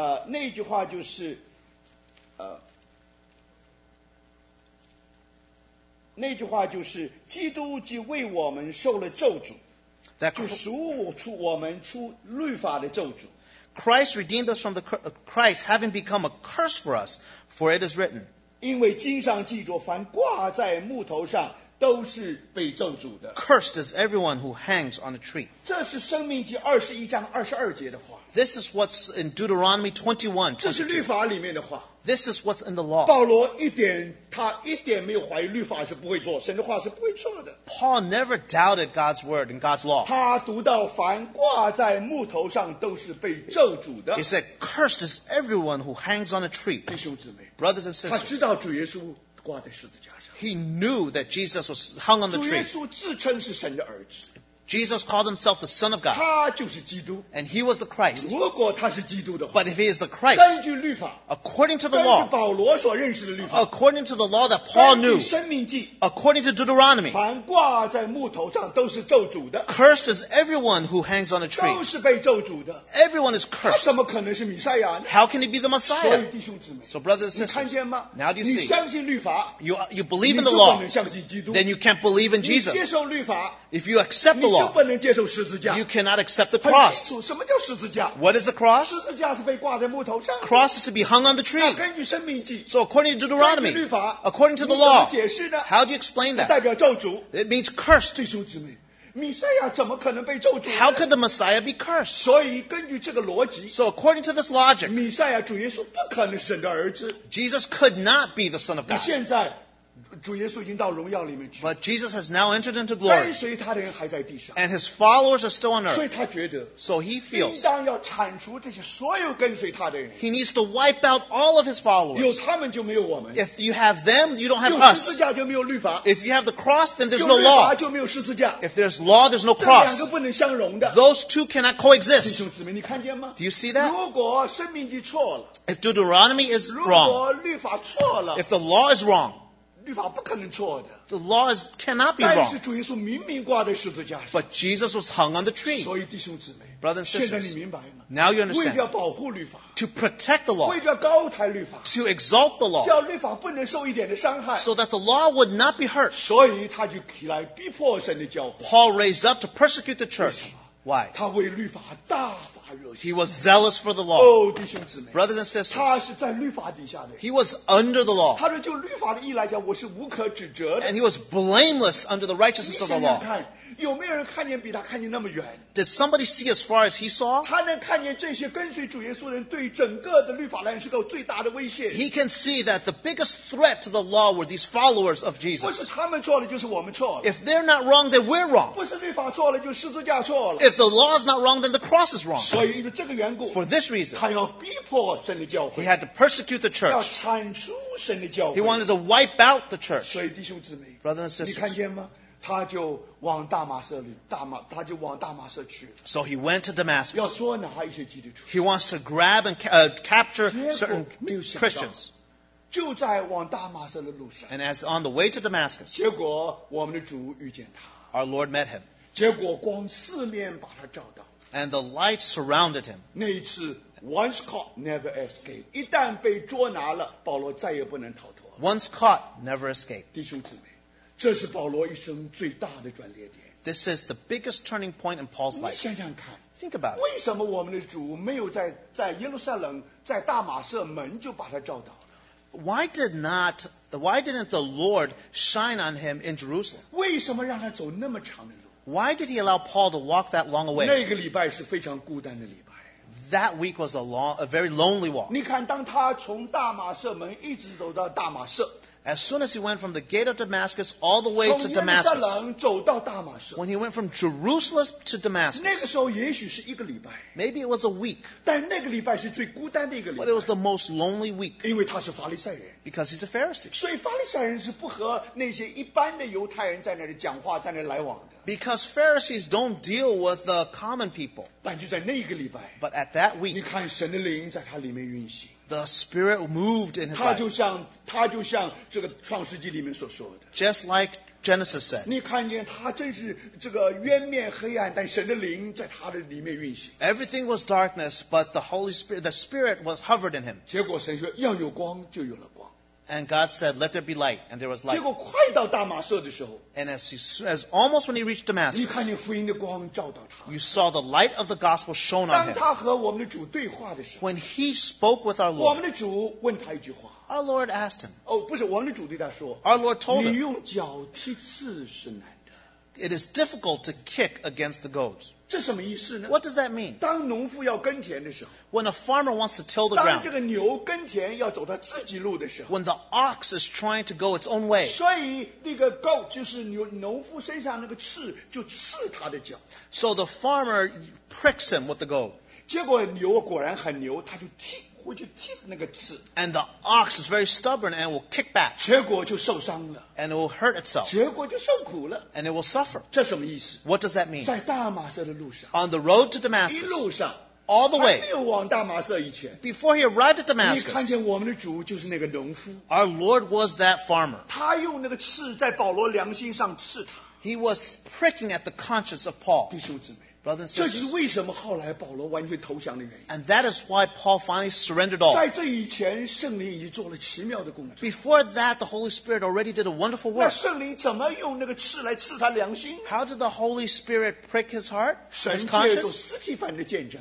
基督既为我们受了咒诅， That 就赎出我们出律法的咒诅。 Christ redeemed us from Christ having become a curse for us, for it is written, 因为经上记着，凡挂在木头上都是被咒诅的。 Cursed is everyone who hangs on a tree. 这是申命记21章22节的话， This is what's in Deuteronomy 21, 这是律 22. 法里面的话。 This is what's in the law. 保罗他一点没有怀疑律法是不会错，神的话是不会错的。 Paul never doubted God's word and God's law. 他读到凡挂在木头上都是被咒诅的。 He said, "Cursed is everyone who hangs on a tree." 弟兄姊妹， Brothers and 他 sisters, 知道主耶稣挂在十字架上， he knew that Jesus was hung on the 主耶 tree. 稣自称是神的儿子， Jesus called himself the Son of God, 他就是基督。 and he was the Christ. 如果他是基督的话， But if he is the Christ, 根据律法， according to the 根据 law, 保罗所认识的律法， according to the law that Paul 根据 knew, 申命记， according to Deuteronomy, 凡挂在木头上都是咒诅的， cursed is everyone who hangs on a tree. 都是被咒诅的。 Everyone is 他 cursed. 怎么可能是弥赛亚呢？ How can he be the 所以 Messiah? 弟兄姊妹， So brothers and 你看 sisters, 见吗？ now do you 你 see? 相信律法， You 你 believe 就 in the 不 law, 能相信基督。 then you can't believe in 你接 Jesus. 受律法， If you accept 你 the 就 law, 不能接受十字架。 you cannot accept the 很 cross. 清楚，什么叫十字架？ What is the cross? 十字架是被挂在木头上。 Cross is to be hung on the 那 tree. 根据申命记， So according to 根据 Deuteronomy, 律法， according to the 你怎么 law, 解释呢？ how do you explain 代 that? 表咒诅。 It means cursed. 弟兄姊妹，弥赛亚怎么可能被咒诅呢？ How could the Messiah be cursed? 所以根据这个逻辑， So according to this logic, 弥赛亚主耶稣不可能是神的儿子。 Jesus could not be the Son of 那 God. 现在主耶稣已经到荣耀里面去， But Jesus has now entered into 跟 glory, 随他的人还在地上， and his followers are still on 所以 earth. 他觉得 So he 应 feels 当要铲除这些所有跟随他的人， he needs to wipe out all of his 有 followers. 他们就没有我们， If you have them, you don't have 有十字 us. 架就没有律法， If you have the cross, then there's 有 no 律法 law. 就没有十字架， If there's law, there's no 这两 cross. 个不能相容的。 Those two cannot 弟 coexist. 兄姊妹，你看见吗？ Do you see that? 如果申命记错了， If Deuteronomy is 如 wrong, 果律法错了， if the law is wrong, 律法不可能错的。 the law cannot be 但 wrong. 是主耶稣明明挂在十字架上， But Jesus was hung on the tree. 所以弟兄姊妹， Brothers and 现在 sisters, 你明白吗？ now you 为了 understand. 要保护律法， To protect the law, 为了要高抬律法， to exalt the law, 叫律法不能受一点的伤害， so that the law would not be hurt. 所以他就起来逼迫神的教会。 Paul raised up to persecute the church. Why? 他为律法大发热 He 心。 was zealous for the law. 哦，弟兄姊妹， Brothers and 他 sisters, 是在律法底下的人。 he was under the law, 他说，就律法的意义来讲，我是无可指责的。 and he was blameless under the 你 righteousness of the 想想 law. 看，有没有人看见比他看见那么远？ Did somebody see as far as he saw? 他能看见这些跟随主耶稣的人对整个的律法来讲是个最大的威胁。 He can see that the biggest threat to the law were these followers of 不是 Jesus. 他们错了，就是我们错了； If they're not wrong, then we're wrong. 不是律法错了，就十字架错了。 If the law is not wrong, then the cross is wrong. 所以因为这个缘故， For this reason, 他要逼迫神的教 he 会， had to persecute the 要 church. 铲除神的教 He 会。 wanted to wipe out the church. 所以弟兄姊妹， Brothers and 你看 sisters. 见吗？他就往大马色他就往大马色去了， So he went to 要 Damascus. 捉拿一些基督徒。 He wants to grab and capture 结 certain 果没有想到， Christians. 就在往大马色的路上， And as on the way to Damascus, 结果我们的主遇见他， our Lord met him. 结果光四面把他照到。 And the light surrounded him. 那一次 once caught never escape，一旦被捉拿了，保罗再也不能逃脱。 Once caught, never escaped. 弟兄姊妹，这是保罗一生最大的转捩点。 This is the biggest turning point in Paul's 你 life. 想想看， Think about it. 为什么我们的主没有在耶路撒冷，在大马色门就把他照到了？ Why didn't the Lord shine on him in Jerusalem? 为什么让他走那么长的路？ Why did he allow Paul to walk that long away? 那个礼拜是非常孤单的礼拜。 That week was a very lonely walk. 你看，当他从大马色门一直走到大马色， As soon as he went from the gate of Damascus all the way 从 to 耶路撒 Damascus, 冷走到大马色， when he went from Jerusalem to 那 Damascus, 个时候也许是一个礼拜， maybe it was a week, 但那个礼拜是最孤单的一个礼 but 拜 it，was the most lonely week 因为他是法利赛人。 because he's a Pharisee. 所以法利赛人是不和那些一般的犹太人在那里讲话，在那里来往的。 Because Pharisees don't deal with the common people. 但就在那一个礼拜， But at that 你 week, 看神的灵在他里面运行， the Spirit moved in his 他 life. 就像这个创世纪里面所说的， Just like Genesis said, 你看见他真是这个渊面黑暗，但神的灵在他的里面运行。 everything was darkness, but the Spirit was hovered in him. 结果神说要有光，就有了光。 And God said, let there be light, and there was 结 light. 果快到大马色的时候， And as almost when he reached 你 Damascus, 看见福音的光照到他。 you saw the light of the gospel shone on 当 him. 他和我们的主对话的时候， When he spoke with our 我 Lord, 们的主问他一句话。 our Lord asked him, 哦，不是，我们的主对他说 our Lord：“ told 你 him, 用脚踢刺是难的。” it is difficult to kick against the goads. 这什么意思呢？ What does that mean? 当农夫要耕田的时候， When a farmer wants to till the 当这 ground, 个牛耕田要走到自己路的时候， when the ox is trying to go its own way, 所以那个goat就是农夫身上那个刺就刺他的脚， so the farmer pricks him with the goad. 结果牛果然很牛，他就会去踢那个刺， And the ox is very stubborn and will kick back, 结果就受伤了， and it will hurt itself, 结果就受苦了。 and it will suffer. 这什么意思？ What does that mean? 在大马色的路上， On the road to 一 Damascus, 路上 all the 还 way, 没有往大马色以前， before he arrived at 你看 Damascus, 见我们的主就是那个农夫， our Lord was that farmer. 他用那个刺在保罗良心上刺他。 He was pricking at the conscience of Paul. 弟兄姊妹， Brothers and 这就是 sisters. 为什么后来保罗完全投降的原因。 And that is why Paul finally surrendered all. 在这以前，圣灵已经做了奇妙的工作。 Before that, the Holy Spirit already did a wonderful 那 work. 圣灵怎么用那个刺来刺他良心？ How did the Holy Spirit prick his heart, 神 his 借着 conscience? 司提反的见证。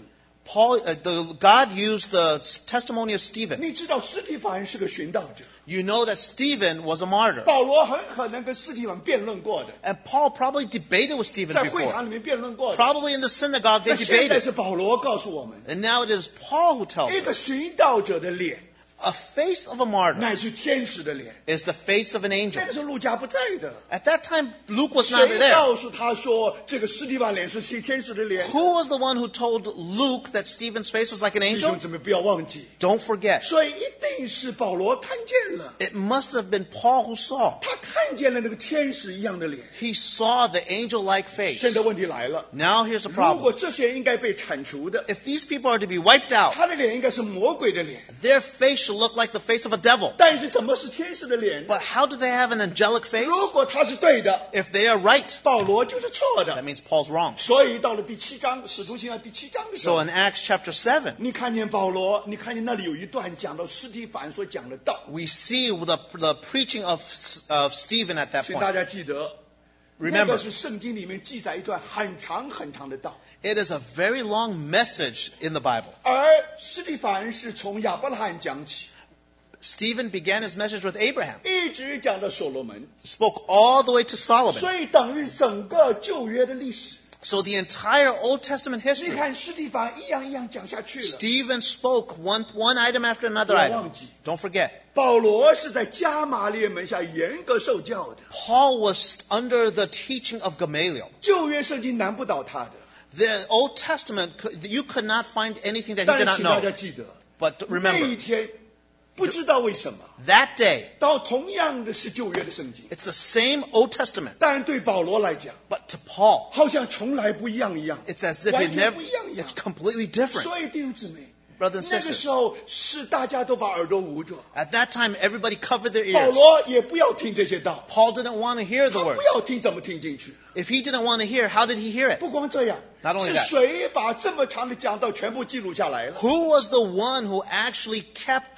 God used the testimony of Stephen. 你知道司提反是个寻道者， You know that Stephen was a martyr. 保罗很可能跟司提反辩论过的， And Paul probably debated with Stephen 在会 before. 堂里面辩论过的。 Probably in the synagogue they 那现在 debated. 是保罗告诉我们， And now it is Paul who tells 一 us. 个寻道者的脸 A face of a martyr 乃是天使的脸。 is the face of an 那 angel. 个时候路加不在的， At that time, Luke was not 谁 there. 告诉他说这个司提反脸是天使的脸？ Who was the one who told Luke that Stephen's face was like an 弟兄 angel? 姊妹不要忘记， Don't forget. 所以一定是保罗看见了， It must have been Paul who saw. 他看见了那个天使一样的脸。 He saw the angel-like face. 现在问题来了， Now here's the 如果 problem. 这些人应该被铲除的， If these people are to be wiped out, 他的脸应该是魔鬼的脸， their face should look like the face of a devil. 但是怎么是天使的脸？ But how do they have an angelic face? 如果他是对的， If they are right, 保罗就是错 that 的。 means Paul's wrong. 所以到了第7章，使徒行传第7章的时 So 候， in Acts chapter 7, 你看见保罗，你看见那里有一段讲到司提反所讲的道， we see the preaching of Stephen at that 请大 point. 家记得，那 Remember, 个是圣经里面记载一段很长很长的道， it is a very long message in the Bible. 而司提反是从亚伯拉罕讲起， Stephen began his message with Abraham, 一直讲到所罗门， spoke all the way to Solomon. 所以等于整个旧约的历史。 So the entire Old Testament 你 history, 看司提反一样一样讲下去了。 Stephen spoke one item after another 不要 item. 忘记， Don't forget, 保罗是在加马列门下严格受教的， Paul was under the teaching of Gamaliel. 旧约圣经难不倒他的。 The Old Testament, you could not find anything that he 但 did 是 not 请大 know. 家记得， But 那一 remember, 天不知道为什么， that day, 到同样的是旧约的圣经， it's the same Old Testament, 但对保罗来讲， but to Paul, 好像从来不一样一样。 it's as if 完全不一样一样。 it's completely different. 所以弟兄姊妹， Brothers and 那个 sisters, 时候是大家都把耳朵捂着， at that time, everybody covered their 保 ears. 罗也不要听这些道， Paul didn't want to hear 他 the 不 words. 要听怎么听进去。 If he didn't want to hear, how did he hear it? 不光这样， Not only 是 that. 谁把这么长的讲道全部记录下来了？ Who was the one who actually kept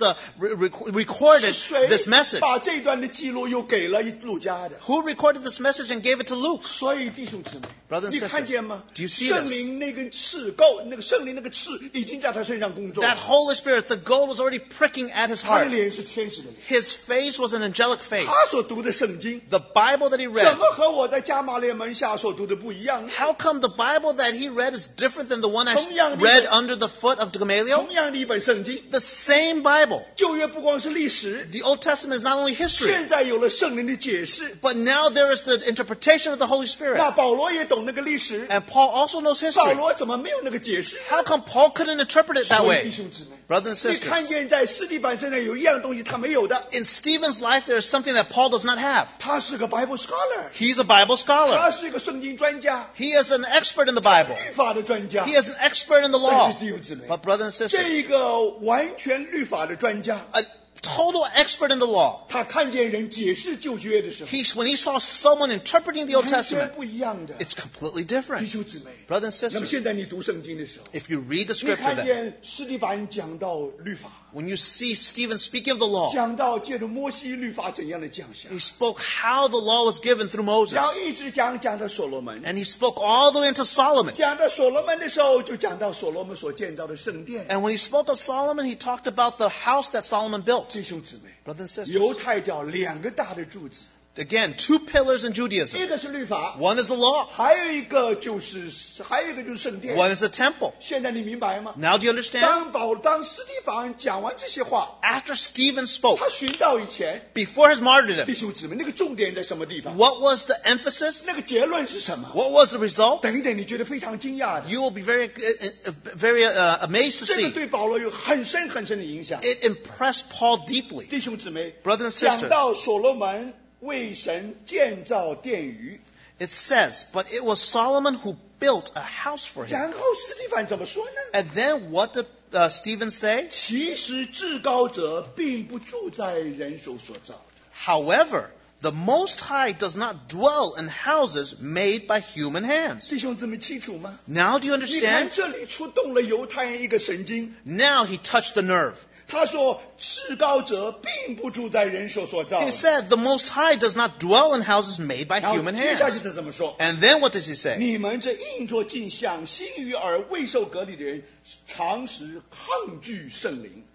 recorded 是谁 this message? 把这段的记录又给了路加的？ Who recorded this message and gave it to Luke? 所以弟兄姊妹， Brothers and 你看见吗？ sisters, do you see 圣 this? 灵那根刺那个圣灵那个刺已经在他身上工作 That 了， Holy Spirit, the gold was already pricking at his 他的 heart. 脸是天使的脸， His face was an angelic face. 他所读的圣经 The Bible that he 怎 read, 么和我在加马列门下所读的不一样呢？ how come the Bible that he read is different than the one I 同样的- read under the foot of Gamaliel? 同样的一本圣经， The same Bible. 旧约不光是历史， The Old Testament is not only history, 现在有了圣灵的解释。 but now there is the interpretation of the Holy Spirit. 那保罗也懂那个历史， And Paul also knows 保 history. 罗怎么没有那个解释？ How come Paul couldn't interpret it that 所以弟 way? 兄姊妹， Brothers and 你看 sisters, 见在司提反身上有一样东西他没有的， in Stephen's life there is something that Paul does not have. 他是个 Bible scholar， He's a Bible 他 scholar. 是一个圣经专家， He is an expert in the Bible. 律法的专家。 He is an expert in the 但 law. 是弟兄姊妹， But brothers and 这 sisters, 一个完全律法的专家， a total expert in the law. 他看见人解释旧约的时候， When he saw someone interpreting the Old 完全 Testament, 不一样的。 it's completely 弟 different. 兄姊妹， Brothers and 那么 sisters, 现在你读圣经的时候， if you read the 你 scripture 看 then, 见司提反讲到律法， when you see Stephen speaking of the law, 讲到借着摩西律法怎样的降下， he spoke how the law was given through Moses. 然后一直讲到所罗门， And he spoke all the way into Solomon. 讲到所罗门的时候，就讲到所罗门所建造的圣殿。 And when he spoke of Solomon, he talked about the house that Solomon built. 弟兄姊妹， Brothers and 犹 sisters, 太教2个大的柱子， Again, 2 pillars in Judaism. 一个是律法， One is the law. 还有一个就是圣殿。 One is the temple. 现在你明白吗？ Now do you understand? 当司提反讲完这些话， After Stephen spoke, 他殉道以前， before his martyrdom, 弟兄姊妹，那个重点在什么地方？ what was the emphasis? 那个结论是什么？ What was the result? 等一等，你觉得非常惊讶的。 You will be very amazed to 这个 see. 对保罗有很深很深的影响。 It impressed Paul deeply. 弟兄姊妹， Brothers and 讲 sisters, 到所罗门为神建造殿宇， it says, but it was Solomon who built a house for him. 然后司提反怎么说呢？ And then what did Stephen say? 其实至高者并不住在人手所造的。 However, the Most High does not dwell in houses made by human hands. 弟兄姊妹清楚吗？ Now do you 你看 understand? 这里触动了犹太人一个神经。 Now he touched the nerve. 他说：“至高者并不住在人手所造 He 的。 said, the Most High does not dwell in houses made by ” 然后 human 接下去 hands. 他怎么说？ And then what does he say? 你们这应着镜像、心于耳、未受隔离的人，常时抗拒圣灵。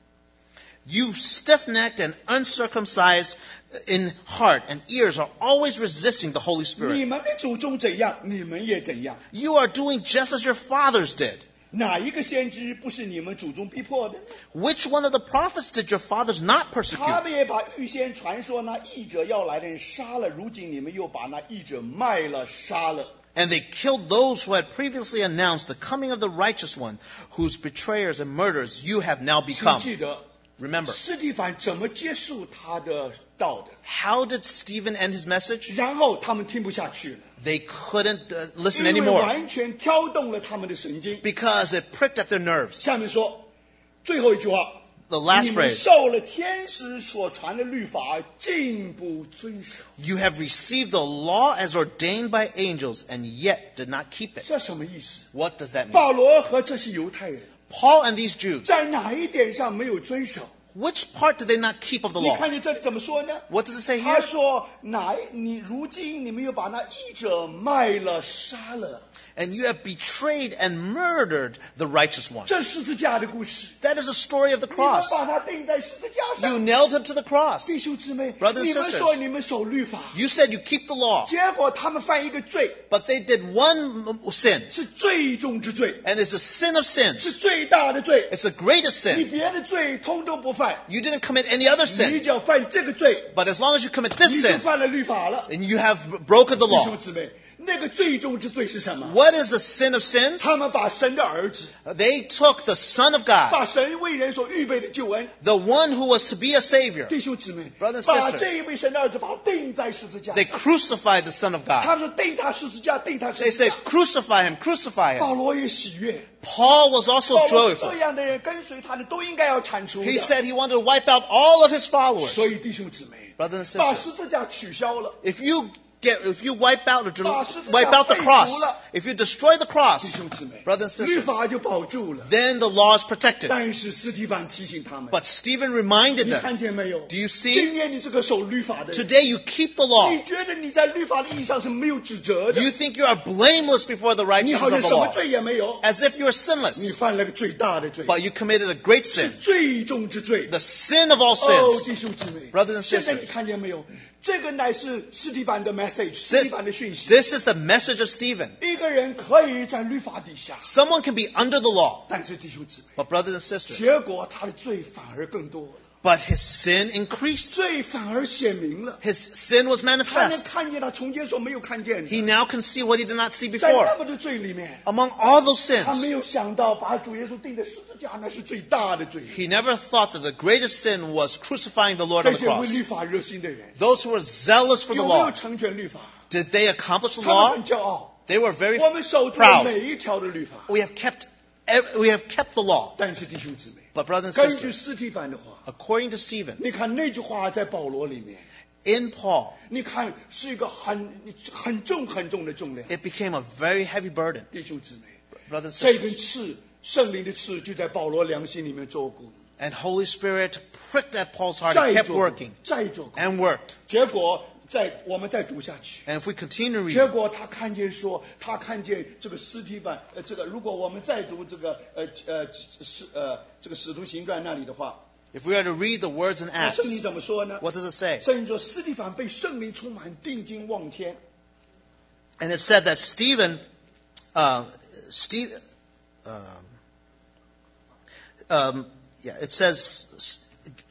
You stiff-necked and uncircumcised in heart and ears are always resisting the Holy 你 Spirit. 们的祖宗怎样，你们也怎样。 You are doing just as your fathers did. 哪一个先知不是你们祖宗逼迫的呢？ Which one of the prophets did your fathers not 他 persecute? 们也把预先传说那义者要来的人杀了，如今你们又把那义者卖了、杀了。 And they killed those who had previously announced the coming of the righteous one, whose betrayers and murderers you have now 请 become. 记得， Remember, 司提反怎么结束他的道的？ how did Stephen end his message? 然后他们听不下去了， They couldn't listen 因为 anymore 完全挑动了他们的神经。 because it pricked at their nerves. 下面说最后一句话： The last 你们 phrase, 受了天使所传的律法，竟不遵守。 you have received the law as ordained by angels and yet did not keep it. 这什么意思？ What does that mean? 保罗和这些犹太人 Paul and these Jews, 在哪一点上没有遵守？ which part did they not keep of the 你 law? 看见这里怎么说呢？ What does it say 他 here? 说：“如今你们又把那义者卖了、杀了。 And you have betrayed and murdered the righteous one. 这十字架的故事， That is the story of the 你们 cross. 把他钉在十字架 You 上。 nailed him to the cross. 弟兄姊妹， Brothers and 你们 sisters 说你们守律法， You said you keep the law, 结果他们犯一个罪， but they did one sin, 是最重之罪， and it's a sin of 是 sins. 最大的罪。 It's the greatest 你 sin. 别的罪通通不犯， You didn't commit any other 你 sin, 只要犯这个罪， but as long as you commit 你 this 就 sin, 犯了律法了。 then you have broken the 弟兄 law. 姊妹，那个最重之罪是什么？ What is the sin of sins? 他们把神的儿子， They took the Son of God, 把神为人所预备的救恩， the one who was to be a Savior. 弟兄姊妹， Brothers and 把 sisters 这一位神的儿子把他钉在十字架 They 上。 crucified the Son of God. 他说钉他十字架，钉他十 They 字 said, 架。 crucify him, crucify 保 him. 罗也喜悦， Paul was also 保罗这 joyful. 样的人跟随他的都应该要铲除的。 He said he wanted to wipe out all of his followers. 所以弟兄姊妹， Brothers and 把 sisters, 十字架取消了， if you wipe out 把十字架 wipe out the 废除 cross, 了， if you destroy the 弟 cross, 兄姊妹， brothers and 律 sisters, 法就保住了。 then the law is protected. 但是司提反提醒他们， But Stephen reminded 你 them, 看见没有？ do you 今 see? 天你是个守律法的人， Today you keep the law. 你觉得你在律法的意义上是没有指责的， You think you are blameless before the 你 righteousness 好像 of the 什么 law, 罪也没有， as if you are 你 sinless. 犯了个最大的罪， But you committed a great 是 sin, 最重之罪。 the sin of all 哦， sins. 弟兄姊妹 Brothers and 现在 sisters 你看见没有？这个乃是司提反的 message，司提反的讯息。 This is the message of Stephen. 一个人可以在律法底下， Someone can be under the law, 但是弟兄姊妹， but brothers and sisters, 结果他的罪反而更多了， but his sin increased. 罪反而显明了。 His sin was 他能 manifest. 看见他从前所没有看见的， He now can see what he did not see 在那 before. 么多罪里面， Among all those 他没 sins, 有想到把主耶稣钉在十字架，那是最大的罪。 he never thought that the greatest sin was crucifying the Lord 这 on the 些为 cross. 律法热心的人， Those who were zealous for the 有没有 law, 成全律法？ did they accomplish the 他们 law? 很骄傲， They were very 我们守住了 proud. 每一条的律法。 We have kept the law. 但是弟兄姊妹， But brothers and 根据 sisters, 司提反的话， according to Stephen, 你看那句话在保罗里面， in Paul, 你看是一个很重的重量。 it became a very heavy burden. 弟兄姊妹， Brothers and 这根 sisters, 刺，圣灵的刺就在保罗良心里面做工， and Holy Spirit pricked at Paul's heart 再 and kept 做工 working 再做工。 and worked. 结果我们再读下去。 And if we continue to 结 read, 果他看见这个司提反，如果我们再读这个这个使徒行传那里的话， If we are to read the words in 那 Acts, 圣经怎么说呢？ what does it say? 圣经说司提反被圣灵充满，定睛望天。 And it said that Stephen, it says,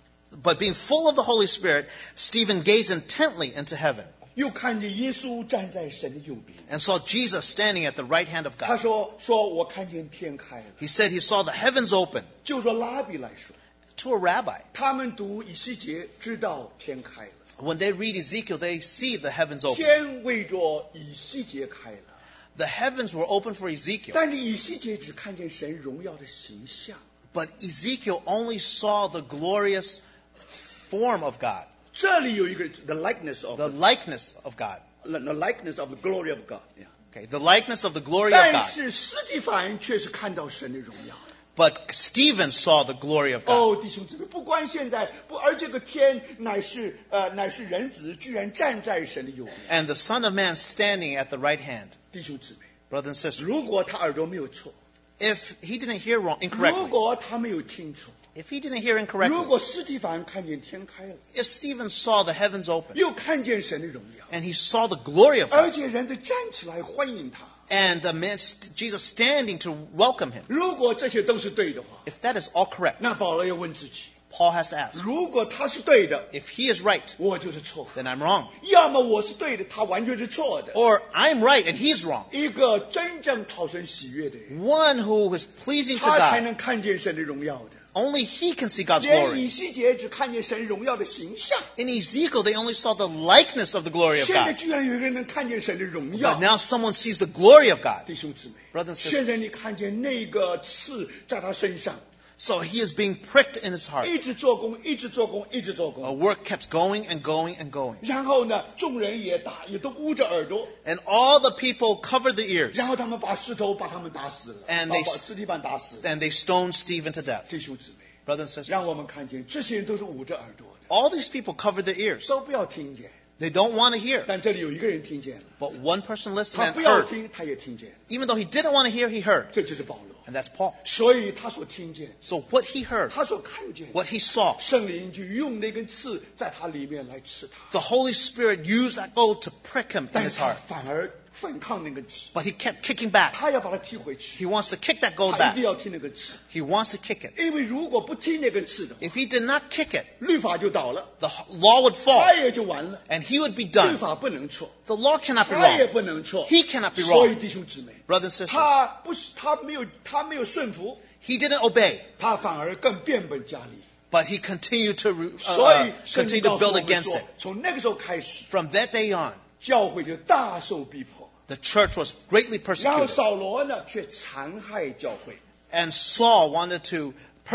but being full of the Holy Spirit, Stephen gazed intently into heaven 又看见耶稣站在神的右边。 and saw Jesus standing at the right hand of 他 God. 说我看见天开了。 He said he saw the heavens open. 就说拉比来说， To a rabbi, 他们读以西结知道天开了， when they read Ezekiel, they see the heavens open. 天为着以西结开了。 The heavens were open for Ezekiel, 但是以西结只看见神荣耀的形象。 but Ezekiel only saw the glorious form of God, 这里有一个 the likeness of the likeness of God. the likeness of the glory of God。 Okay, the likeness of the glory of 但 God. 是司提反却是看到神的荣耀。 But Stephen saw the glory of God. 哦，弟兄姊妹，不关现在不，而这个天乃是人子，居然站在神的右边。 And the Son of Man standing at the right hand. 弟兄姊妹， Brothers and sisters, 如果他耳朵没有错， if he didn't hear 如 incorrectly, 果他没有听错， if he didn't hear 如 incorrectly, 果司提反看见天开了， if Stephen saw the heavens open 又看见神的荣耀， and he saw the glory of 而 God 且人都站起来欢迎他， and the man, Jesus standing to welcome him, 如果这些都是对的话， if that is all correct, 那保罗要问自己： Paul has to ask, 如果他是对的， if he is right, 我就是错的； then I'm wrong. 要么我是对的，他完全是错的。 Or I'm right and he's wrong. 一个真正讨神喜悦的人， One who is pleasing to 他才 God, 能看见神的荣耀的。 only he can see God's 连 glory. 以西结只看见神荣耀的形象， In Ezekiel, they only saw the likeness of the glory of 现在 God. 居然有一个人能看见神的荣耀 But。now someone sees the glory of God. 弟兄姊妹， Brothers and sisters. 现在你看见那个刺在他身上， So he is being pricked in his heart. 一直做工，一直做工，一直做 A 工。 work kept going and going and going. 然后呢，众人也都捂着耳朵， And all the people covered their ears. 然后他们把石头把他们打死了， And 把 they- 司提反打死了。 And they stoned Stephen to death. 弟兄姊妹， Brothers and sisters. 让我们看见这些人都是捂着耳朵的， All these people covered their ears. 都不要听见。 They don't want to hear. 但这里有一个人听见了， But one person listened 他 and 不要 heard. 听，他也听见了， Even though he didn't want to hear, he heard. 这就是保罗。 And that's Paul. 所以他所听见， So what he heard, 他所看见， what he saw, 圣灵就用那根刺在他里面来刺他， the Holy Spirit used that goad to prick him in 但 his 是他 heart. 反而反抗那根刺， But he kept kicking back. 他要把它踢回去， He wants to kick that goad 他一定 back. 要踢那根刺， He wants to kick it. 因为如果不踢那根刺的话， If he did not kick it, 律法就倒了， the law would 他 fall 也就完了。 and he would be 律 done. 法不能错， The law cannot be 他也 wrong. 不能错， He cannot be 所以 wrong. 弟兄姊妹， Brothers and sisters, 他没有顺服， he didn't obey, 他反而更变本加厉。 but he continued to 所以圣 continue 经 to 告诉 build 我们 against 说 it. 从那个时候开始， From that day on, 教会就大受逼迫。 the church was greatly 然后 persecuted. 扫罗呢，却残害教会， And Saul wanted to,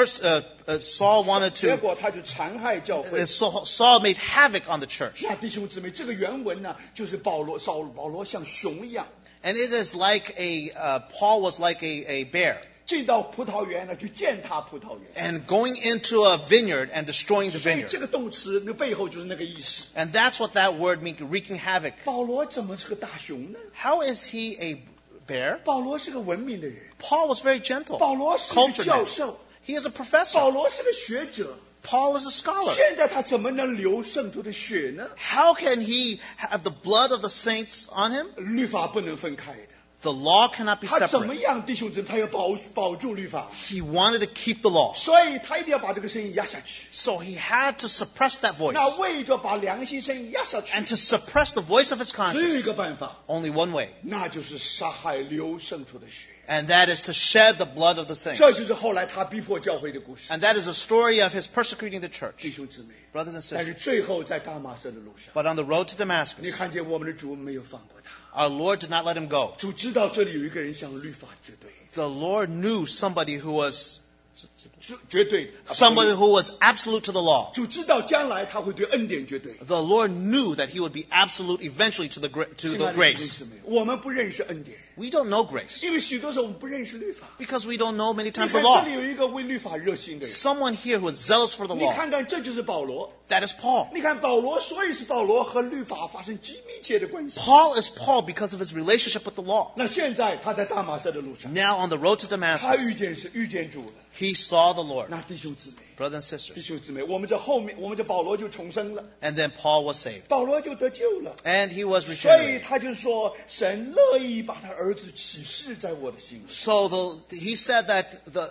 Saul wanted 结 to, 果他就残害教会。 Saul made havoc on the church. 那弟兄姊妹，这个原文呢，就是保罗像熊一样， And it is like Paul was like a bear. 进到葡萄园呢，去践踏葡萄园。 And going into a vineyard and destroying the 所以 vineyard. 这个动词那背后就是那个意思。 And that's what that word means, wreaking havoc. 保罗怎么是个大熊呢？ How is he a bear? 保罗是个文明的人， Paul was very gentle. 保罗是个 Cultured 教 man. 授， He is a 保 professor. 罗是个学者。 Paul is a scholar. 现在他怎么能流圣徒的血呢？ How can he have the blood of the saints on him? 律法不能分开的。 The law cannot be 他怎么 separate. 样，弟兄姊妹，他要保住律法， He wanted to keep the law. 所以他一定要把这个声音压下去。 So he had to suppress that voice. 那为着把良心声音压下去 And，to suppress the voice of his 只有一 conscience, 个办法， only one way. 那就是杀害流圣徒的血。 And that is to shed the blood of the saints. 这就是后来他逼迫教会的故事。 And that is the story of his persecuting the 弟 church. 兄姊妹， Brothers and 但是 sisters. 最后在大马色的路上， But on the road to 你 Damascus, 看见我们的主没有放过他。 our Lord did not let him go. 主知道这里有一个人向律法绝对， The Lord knew somebody who was 绝对。 somebody who was absolute to the law. 主知道将来他会对恩典绝对。 The Lord knew that he would be absolute eventually to the 亲爱的弟兄 grace. 姊妹，我们不认识恩典， We don't know grace 因为许多时候我们不认识律法。 because we don't know many 你 times 看 the law. 这里有一个为律法热心的人， Someone here who is zealous for the 你 law. 看看这就是保罗。 That is Paul. 你看保罗，所以是保罗和律法发生极密切的关系。 Paul is Paul because of his relationship with the law. 那现在他在大马色的路上， Now on the road to 他 Damascus, 遇见主了， he saw saw the Lord. 那弟兄姊妹， Brothers and 弟 sisters. 兄姊妹，我们这后面，我们这保罗就重生了， And then Paul was saved. 保罗就得救了。 And he was 所以 regenerated. 他就说，神乐意把他儿子启示在我的心里。 So he said that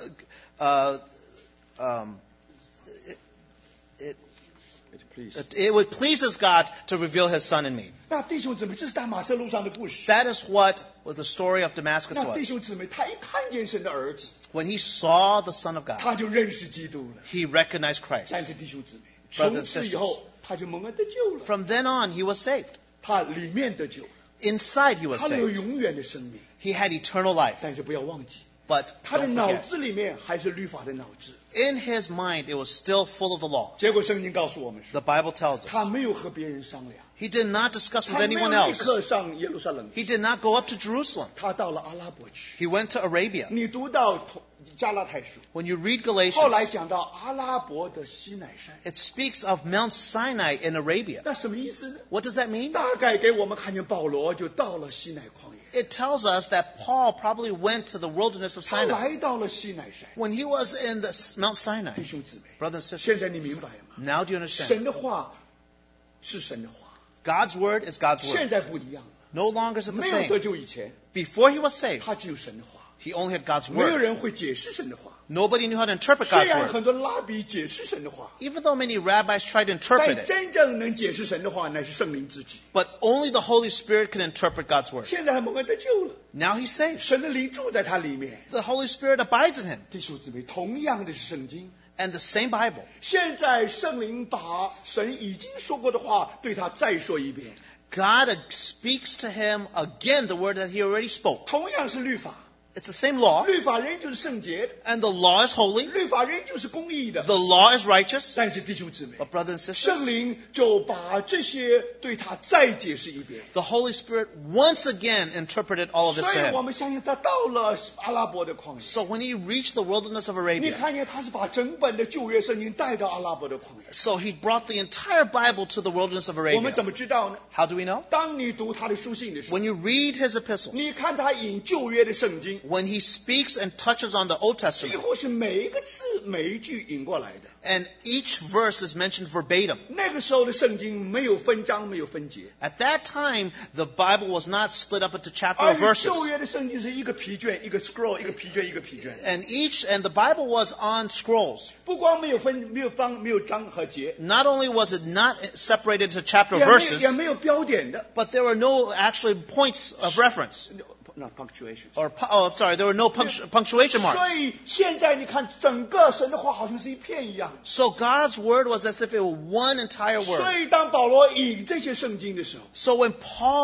it would pleases God to reveal his son in me. 那弟兄姊妹，这是大马色路上的故事。 That is what the story of Damascus 那弟 was. 兄姊妹，他一看见神的儿子， When he saw the Son of God, 他就认识基督了。 he recognized Christ. 但是弟兄姊妹， Brothers and 从此以后，他就蒙恩得救了。 From then on, he was saved. 他里面得救， Inside, he was 他有 saved. 永远的生命。 He had eternal life. 但是不要忘记， But 他的 don't 脑 forget, 子里面还是律法的脑子。 in his mind, it was still full of the law. 结果圣经告诉我们说， The Bible tells 他 us. 没有和别人商量， He did not discuss 他 with 没有 anyone 立 else. 刻上耶路撒冷， He did not go up to Jerusalem. 他到了阿拉伯去。 He went to Arabia. 你读到加拉太书， When you read 后来 Galatians, 讲到阿拉伯的西乃山， it speaks of Mount Sinai in Arabia. 那什么意思呢？ What does that mean? 大概给我们看见保罗就到了西乃旷野， It tells us that Paul probably went to the wilderness of 他 Sinai. 来到了西乃山。 When he was in the Mount Sinai, 弟兄姊妹， brothers and sisters, 现在你明白吗？ now do you understand? 神的话是神的话， God's word is God's 现 word. 在不一样了。 No longer is it the 没有得 same. 救以前， Before he was saved, 他只有神的话， he only had God's 没有 word. 人会解释神的话。 Nobody knew how to interpret 虽 God's 然 word. 很多拉比解释神的话， Even though many rabbis tried to interpret 但 it, 真正能解释神的话，乃是圣灵自己。 but only the Holy Spirit can interpret God's word. 现在蒙恩得救了， Now he's saved. 神的灵住在他里面。 The Holy Spirit abides in him. 弟兄姊妹，同样的是圣经。 And the same Bible. 现在圣灵把神已经说过的话对他再说一遍。 God speaks to him again the word that he already spoke. 同样是律法， It's the same law, 律法人就是圣洁的， and the law is holy. 律法人就是公义的。 The law is righteous. 但是弟兄姊妹， But brothers and sisters, 圣灵就把这些对他再解释一遍。 the Holy Spirit once again interpreted all of this 所 to 以我 him. 们相信他到了阿拉伯的旷野。 So when he reached the wilderness of 你 Arabia, 看见他是把整本的旧约圣经带到阿拉伯的旷野。 so he brought the entire Bible to the wilderness of 我们 Arabia. 怎么知道呢？ How do we know? 当你读他的书信的时候， When you read his epistles, 你看他引旧约的圣经， when he speaks and touches on the Old 几 Testament, 乎是每一个字每一句引过来的。 and each verse is mentioned verbatim. 那个时候的圣经没有分章，没有分节， At that time, the Bible was not split up into chapter 而 or 是 verses. 旧约的圣经是一个皮卷，一个 scroll，一个皮卷，一个皮卷。 And the Bible was on scrolls. 不光没有分，没有章，没有章和节， Not only was it not separated into chapter 也 or 没有 verses, 也没有标点的。 but there were no actually points of reference. Not punctuation. There were no punctuation 所 marks. 以现在你看，整个神的话好像是一片一样。 So God's word was as if it were one entire 所 word. 以当保罗引这些圣经的时候， So when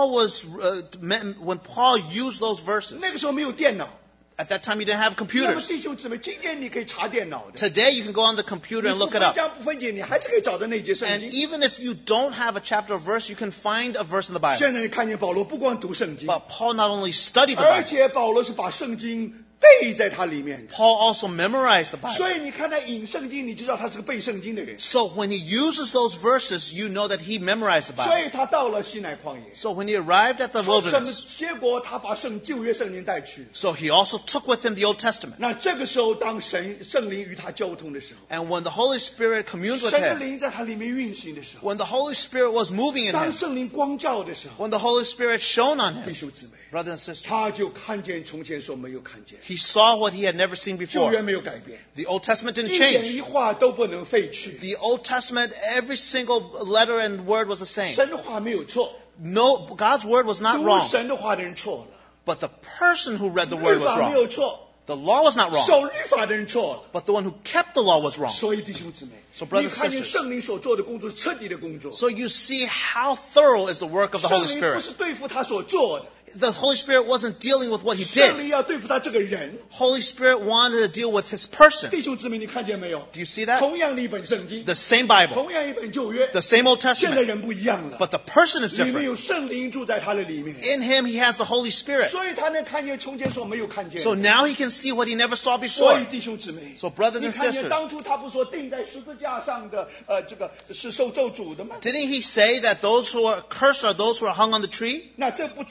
Paul used those verses, 那个时候没有电脑。 at that time you didn't have 那么 computers. 弟兄姊妹，今天你可以查电脑的， Today you can go on the computer 你 and 不 look it 分 up. 章不分解，你还是可以找到那节圣 And 经。 even if you don't have a chapter or verse, you can find a verse in the Bible. 现在你看见保罗不光读圣经， But Paul not only studied the 而 Bible, 且保罗是把圣经背在他里面的。 Paul also memorized the Bible. 所以你看他引圣经，你就知道他是个背圣经的人。 So when he uses those verses, you know that he memorized the 所 Bible. 以他到了西乃旷野， So when he arrived at the 他什么 wilderness, 结果？他把旧约圣经带去。 so he also took with him the Old Testament. 那这个时候，当圣灵与他交通的时候， And when the Holy Spirit communed with 神的 him, 灵在他里面运行的时候， when the Holy Spirit was moving in 当 him, 圣灵光照的时候， when the Holy Spirit shone on 弟 him, 兄姊妹， brothers and sisters, 他就看见从前所没有看见， he saw what he had never seen 旧约 before. 没有改变， The Old Testament didn't 一点 change. 一画都不能废去。 The Old Testament, every single letter and word was the same. 神的话没有错， No, God's word was not 读 wrong. 神的话的人错了， But the person who read the word 律 was 法没有 wrong. 错， The law was not wrong. 守律法的人错了。 But the one who kept the law was wrong. 所以弟兄姊妹， So brothers 你看见 and sisters, 圣灵所做的工作是彻底的工作。 so you see how thorough is the work of the 圣 Holy 灵不 Spirit. 是对付他所做的， The Holy Spirit wasn't dealing with what he 圣 did. 灵要对付他这个人。 Holy Spirit wanted to deal with his person. 弟兄姊妹，你看见没有？ Do you see that? 同样的一本圣经， The same Bible, 同样一本旧约， the same Old 现在 Testament, 人不一样了。 but the person is 里面 different. 有圣灵住在他的里面， In him, he has the Holy Spirit. 所以他能看见从前所没有看见的。 So now he can see what he never saw 所 before. 以弟兄姊妹， So brothers 你 and 看见 sisters, 当初他不说钉在十字架上的这个是受咒诅的吗？ didn't he say that those who are cursed are those who are hung on the tree? 那这不是真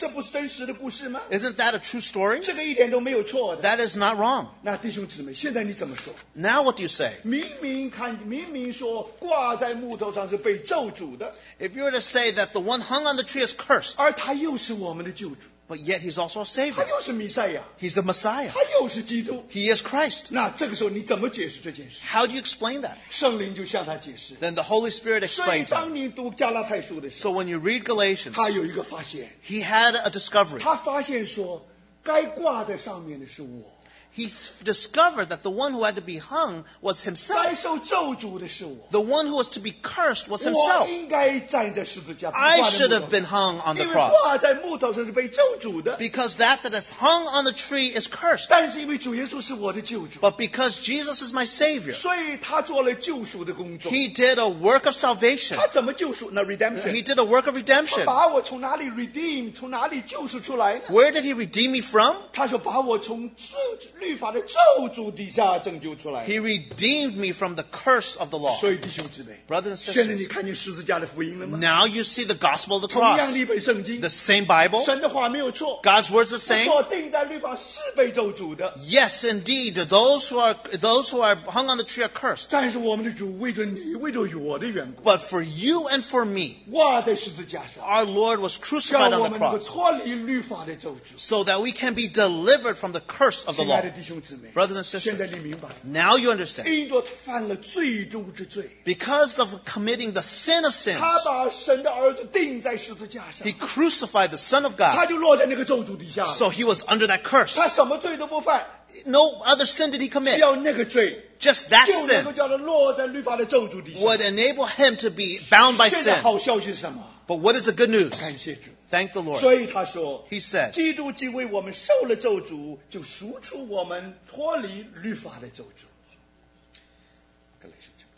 真实的故事吗？ Isn't that a true story? 这个一点都没有错的。 That is not wrong. 那弟兄姊妹，现在你怎么说？ Now what do you say? 明明说挂在木头上是被咒诅的， If you were to say that the one hung on the tree is cursed, 而他又是我们的救主， but yet he's also a 他 savior. 又是弥赛亚， He's the Messiah. 他又是基督。 He is Christ. 那这个时候你怎么解释这件事？ How do you explain that? 圣灵就向他解释。 Then the Holy Spirit 所以 explained to him. 当你读加拉太书的时 So 候， when you read Galatians, 他有一个发现， he had a discovery. 他发现说，该挂在上面的是我， He discovered that the one who had to be hung was 该 himself. 受咒诅的是我， The one who was to be cursed was 我 himself. 应该站在十字架， I 挂在 should 木 have 头 been 上 hung on the 因为 cross. 挂在木头上是被咒诅的。 Because that is hung on the tree is cursed. 但是因为主耶稣是我的救主， But because Jesus is my Savior, 所以他做了救赎的工作。 He did a work of salvation. 他怎么救赎呢 He ？redemption。 did a work of 他 redemption. 把我从哪里 redeem， 从哪里救赎出来呢？ Where did He redeem me from? 他说把我从律法的咒诅底下拯救出来。 He redeemed me from the curse of the law. 所以弟兄姊妹， Brothers and 现在你 sisters, 看见十字架的福音了吗？ now you see the gospel of the 同样 cross. 的一本圣经， The same Bible. 神的话没有错， God's words the 不 same. 错，定在律法是被咒诅的。 Yes, indeed, those who are hung on the tree are cursed. 但是我们的主为着你，为着我的缘故， But for you and for me, 挂在十字架上， our Lord was 叫 crucified 我 on 们 the 能够 cross 脱离律法的咒诅。 so that we can be delivered from the curse of the 亲爱 law. 的弟兄姊妹， Brothers and 现在 sisters, 你明白， now you understand. 因着他犯了最终之罪， Because of committing the sin of sins, 他把神的儿子钉在十字架上 He，crucified the Son of 他 God. 就落在那个咒诅底下了。 So He was under that curse. 他什么罪都不犯， No other sin did He 只 commit. 要那个罪， Just that 就能 sin 够叫他落在律法的咒诅底下。 would enable Him to be bound by 现在 sin. 好消息是什么？ But what is the good news? 感谢主。 Thank the Lord. 所以他说， He said, 基督既为我们受了咒诅，就赎出我们脱离律法的咒诅。格雷是这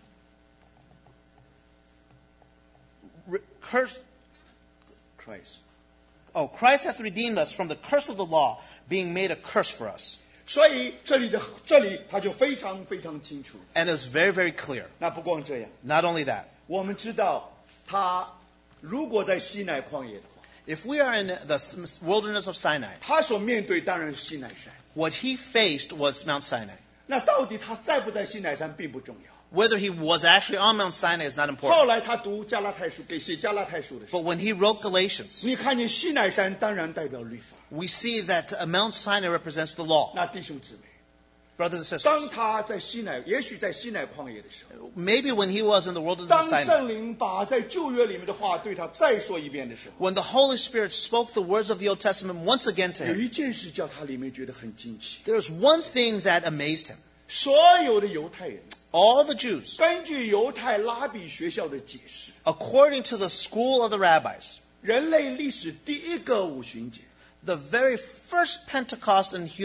样 Curse. Christ。 Oh, Christ hath redeemed us from the curse of the law, being made a curse for us. 所以这里他就非常非常清楚。 And it's very, very clear. 那不光这样， Not only that, 我们知道他如果在西奈旷野的话， if we are in the wilderness of Sinai, 他所面对当然是西奈山。 what he faced was Mount Sinai. 那到底他在不在西奈山并不重要。 Whether he was actually on Mount Sinai is not 后 important. 来他读加拉太书，给写加拉太书的时候， But when he wrote Galatians, 你看见西奈山当然代表律法。 we see that Mount Sinai represents the law. 那弟兄姊妹， Brothers and 当 sisters, 他在西奈，也许在西奈旷野的时候， maybe when he was in the wilderness 当 of Sinai, 圣灵把在旧约里面的话对他再说一遍的时候， when the Holy Spirit spoke the words of the Old Testament once again to 有 him, 一件事叫他里面觉得很惊奇。 there's one thing that amazed him. 所有的犹太人 All the Jews, 根据犹太拉比学校的解释， according to the school of the rabbis, 人类历史第一个五旬节 the very first Pentecost in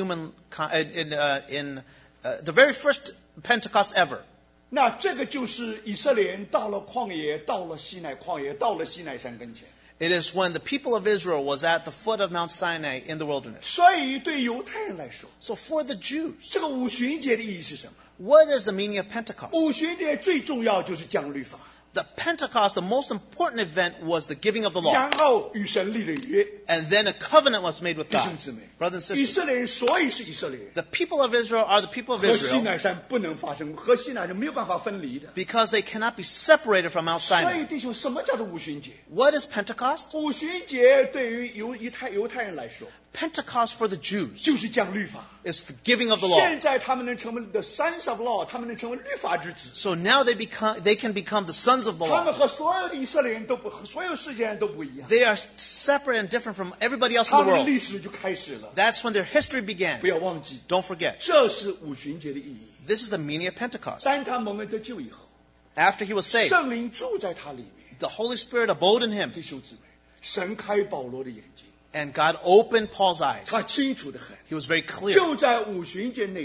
the very first Pentecost ever, 那这个就是以色列人到了旷野，到了西奈旷野，到了西奈山跟前。 it is when the people of Israel was at the foot of Mount Sinai in the wilderness. 所以对犹太人来说， So for the Jews, 这个五旬节的意义是什么？ what is the meaning of Pentecost? 五旬节最重要就是讲律法， The Pentecost, the most important event was the giving of the law. 然后与神立了约。 And then a covenant was made with 弟 God. 兄姊妹， Brothers and 以 sisters, 色列人所以是以色列人， the people of Israel are the people of 和西 Israel 奈山不能发生，和西奈山没有办法分离的。 because they cannot be separated from Mount 所以 Sinai. 弟兄，什么叫做五旬节？ What is Pentecost? 五旬节对于犹太人来说， Pentecost for the Jews 就是讲律法。 is the giving of the law. 现在他们能成为 the sons of law， 他们能成为律法之子。 So now they can become the sons of the 他们 law. 和所有的以色列人都不，和所有世界人都不一样。 They are separate and different from everybody else in 他 the 们的 world. 历史就开始了。 That's when their history began. 不要忘记， Don't forget. 这是五旬节的意义。 This is the meaning of Pentecost. 当他蒙了得救以后， After he was saved, 圣灵住在他里面。 the Holy Spirit abode in him, 弟兄姊妹，神开保罗的眼睛， and God opened Paul's eyes. 他清楚的很。 He was very clear. 就在五旬节那一天，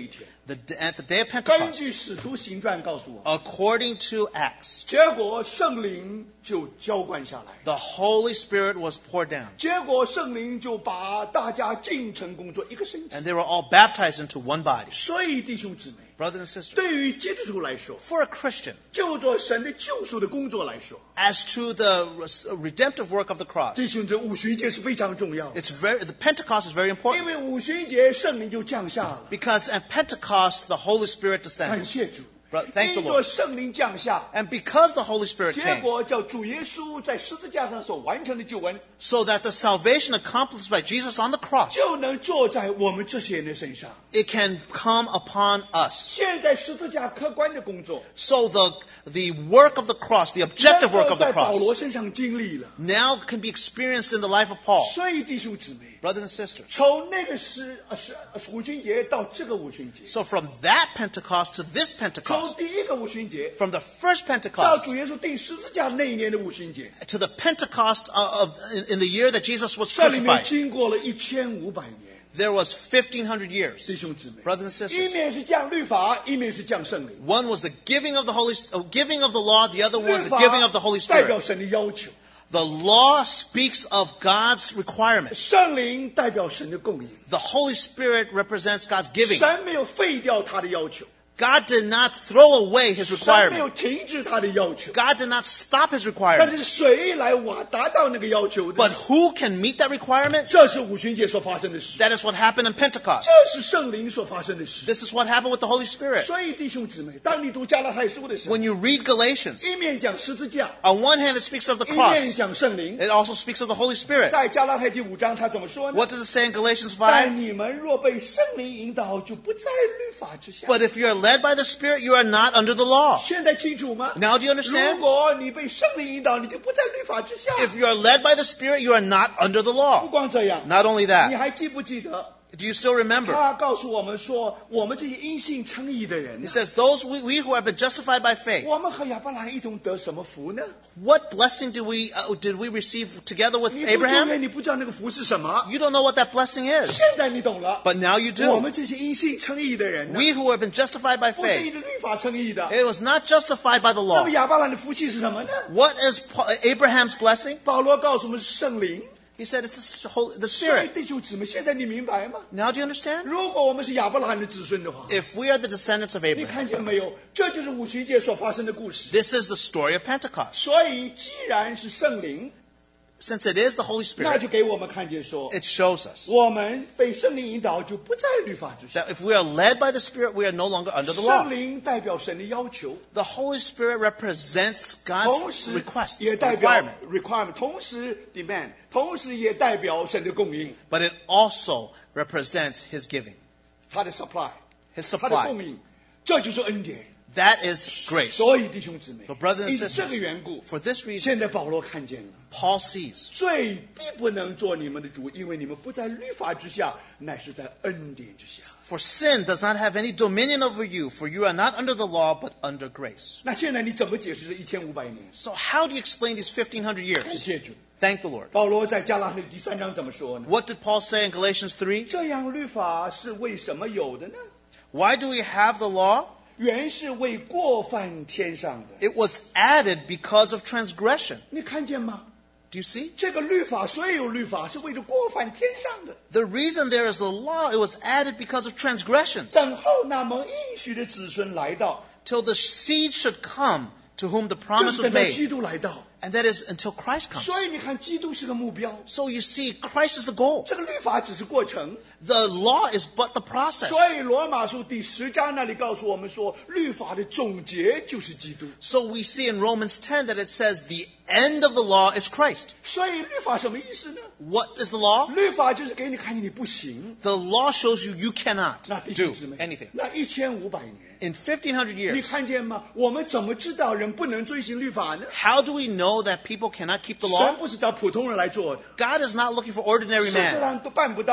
At the day of 根 Pentecost, 据使徒行传告诉我， according to Acts, 结果圣灵就浇灌下来， the Holy Spirit was poured down, 结果圣灵就把大家进城工作一个身体。 and they were all baptized into one body. 所以弟兄姊妹， Brothers and sisters, 对于基督徒来说， for a Christian, 就做神的救赎的工作来说， as to the redemptive work of the cross, 弟兄姊妹，五旬节是非常重要的， the Pentecost is very 因 important 为五旬节圣灵就降下了。 because at Pentecost the Holy Spirit 感 descended. 谢主， Thank the 因着 Lord. 圣灵降下， And because the Holy Spirit 结 came, 果叫主耶稣在十字架上所完成的救恩， so that the salvation accomplished by Jesus on the cross, 就能坐在我们这些人的身上。 it can come upon us. 现在十字架客观的工作， So the work of the cross, the objective work 能 of 够 the 在保 cross, 罗身上经历了。 now can be experienced in the life of Paul. 所以弟兄姊妹， Brothers and sisters, 从那个五旬节到这个五旬节， so from that Pentecost to this 从 Pentecost, 第一个五旬节 from the first 到 Pentecost 主耶稣钉十字架那一年的五旬节， to the Pentecost in the year that Jesus was 这里面 crucified, 经过了1500年。 there was 1,500 years. 弟兄姊妹， Brothers and 一 sisters, 面是降律法，一面是降圣灵。 one was the giving of the giving of the law, the other 律 was the 法 giving of the Holy 代表 Spirit. 神的要求， The law speaks of God's requirements. 圣灵代表神的供应。 The Holy Spirit represents God's giving. 神没有废掉他的要求， God did not throw away his 神没有 requirement. 停止他的要求， God did not stop his 但 requirement. 是谁来达到那个要求 But 的？ who can meet that requirement? 这是五旬节所发生的事， That is what happened in Pentecost. 这是圣灵所发生的事。 This is what happened with the Holy Spirit. 所以弟兄姊妹，当你读加拉太书的时候， When you read Galatians, 一面讲十字架， on one hand it speaks of the 一面 cross. 讲圣灵。 It also speaks of the Holy Spirit. 在加拉太第5章，他怎么说呢？ What does it say in Galatians 但 5? 你们若被圣灵引导，就不在律法之下。 But if you are led by the Spirit, you are not under the law. 现在清楚吗？ Now do you 如 understand? 果你被圣灵引导，你就不在律法之下。 If you are led by the Spirit, you are not under the 不 law. 光这样， Not only 你 that, 还记不记得？ do you still remember? 他告诉我们说，我们这些因信称义的人 He，says, those we who have been justified by faith, 我们和亚伯拉罕一同得什么福呢？ what blessing did we receive together with 你不住 Abraham? 院，你不知道那个福是什么。 You don't know what that blessing is. 现在你懂了。 But now you 我 do. 们这些因信称义的人呢， We who have been justified by 不是依 faith, 着律法称义的。 it was not justified by the 那 law. 么亚伯拉罕的福气是什么呢？ What is Abraham's blessing? 保罗告诉我们是圣灵。 He said it's the 所以 Spirit. 弟兄姊妹，现在你明白吗？ Now do you understand? 如果我们是亚伯拉罕的子孙的话， If we are the descendants of 你 Abraham, 看见没有？这就是五旬节所发生的故事。 this is the story of Pentecost. 所以，既然是圣灵， Since it is the Holy 那 Spirit, 就给我们看见说， it shows us 我们被圣灵引导，就不在律法之下。 that if we are led by the Spirit, we are no longer under the 圣 law. 灵代表神的要求， The Holy Spirit represents 同 God's 时 request, 也代表 requirement, 同时 demand，同时也代表神的供应， but it also represents His giving, 他的 supply， His 他的 supply. 供应，这就是恩典。 That is grace. 所以弟兄姊妹 So，brothers and 因这个 sisters, 缘故， for this reason, 现在保罗看见了。 Paul sees 罪必不能做你们的主，因为你们不在律法之下，乃是在恩典之下。 For sin does not have any dominion over you, for you are not under the law, but under grace. 那现在你怎么解释这1500年？ So how do you explain these 1,500 感 years? 谢主。 Thank the Lord. 保罗在加拉太第3章怎么说呢？ What did Paul say in Galatians 3? 这样律法是为什么有的呢？ Why do we have the law? 原是为过犯添上的。 It was added because of transgression. 你看见吗？ Do you see? 这个律法虽有律法，是为了过犯添上的。 The reason there is the law, it was added because of transgressions. 等候那蒙应许的子孙来到， Till the seed should come to whom the 就 promise 是 was 等到 made. 基督来到。 And that is until Christ comes. 所以你看，基督是个目标， So you see, Christ is the goal. 这个律法只是过程。 The law is but the process. 所以罗马书第10章那里告诉我们说，律法的总结就是基督。 So we see in Romans 10 that it says the end of the law is Christ. 所以律法什么意思呢？ What is the law? 律法就是给你看见你不行。 The law shows you you cannot 那弟兄 do 姊妹 anything. 那1500年， In 1,500 你 years, 看见吗？我们怎么知道人不能遵行律法呢？ how do we know that people cannot keep the 神 law? 不是找普通人来做的， God is not looking for ordinary 世界 man. 上都办不到的。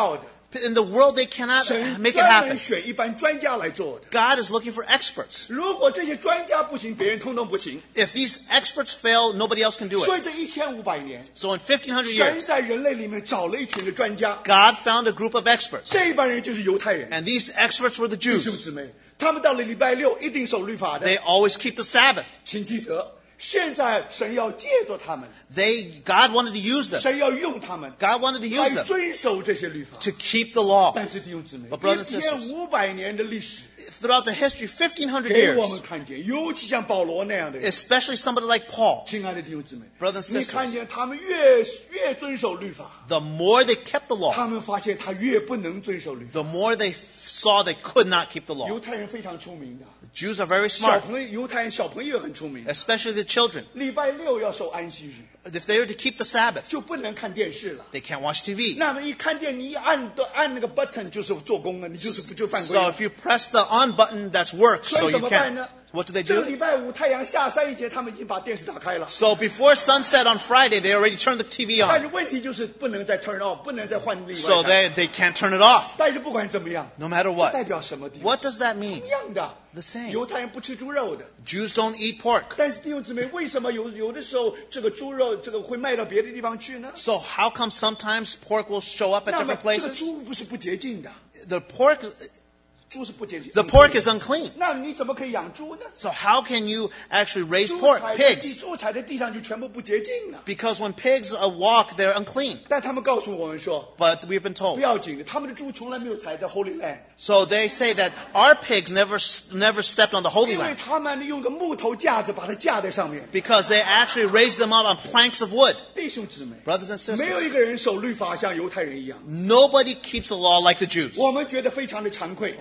In the world, they cannot 神 make it 专门 happen. 选一般专家来做的。 God is looking for experts. 如果这些专家不行，别人通通不行。 If these experts fail, nobody else can do 所 it. 以这1500年， So in 1500 神 years, 在人类里面找了一群的专家， God found a group of experts. 这一帮人就是犹太人。 And these experts were the 弟兄 Jews. 姊妹，他们到了礼拜六一定守律法的。 They always keep the Sabbath. 请记得，现在神要借着他们， God wanted to use them. 神要用他们 God wanted to use 来 them 遵守这些律法。 to keep the law. 但是弟兄姊妹， But brothers and sisters, 1500年的历史 Throughout the history, 1500 给我们 years, 看见，尤其像保罗那样的人， especially somebody like Paul, 亲爱的弟兄姊妹， brothers and 你看 sisters, 见他们越遵守律法， the more they kept the law, 他们发现他越不能遵守律法。 the more they saw they could not keep the law. 犹太人非常聪明的， The Jews are very 小 smart, 朋友犹太人小朋友也很聪明。 especially the children. 礼拜六要守安息日， If they were to keep the Sabbath, 就不能看电视了。 they can't watch TV. 那么一看电，你一按那个 button 就是做工了，你就是不就犯规 So 了 if。you press the on button, that's work. 所 So 以怎 you 么办 can't. 呢？ What do they 这个 do? 礼拜五太阳下山一节，他们已经把电视打开了。 So before sunset on Friday, they already turned the TV 但是 on. 问题就是不能再 turn off，不能再换另 So 外看。 they can't turn it off, 但是不管怎么样， no matter 这 what. 代表什么地方？ What does that mean? 一样的， The same. 犹太人不吃猪肉的。 Jews don't eat pork. 但是弟兄姊妹，为什么有的时候这个猪肉会卖到别的地方去呢？ So how come sometimes pork will show up at 那么 different 这个 places? 猪不是不洁净的， The pork 猪是不洁净。 The pork is unclean. 那你怎么可以养猪呢？ So how can you actually raise 猪 pork, 踩在地， pigs? 猪踩在地上就全部不洁净了。 Because when pigs walk, they're unclean. 但他们告诉我们说， But we've been 不 told. 要紧的，他们的猪从来没有踩在 Holy Land， So they say that our pigs never stepped on the Holy 因为 Land 他们用个木头架子把它架在上面。 because they actually raised them up on planks of wood. 弟兄姊妹， Brothers and 没有 sisters, 一个人守律法像犹太人一样。 nobody keeps the law like the Jews. 我们觉得非常的惭愧，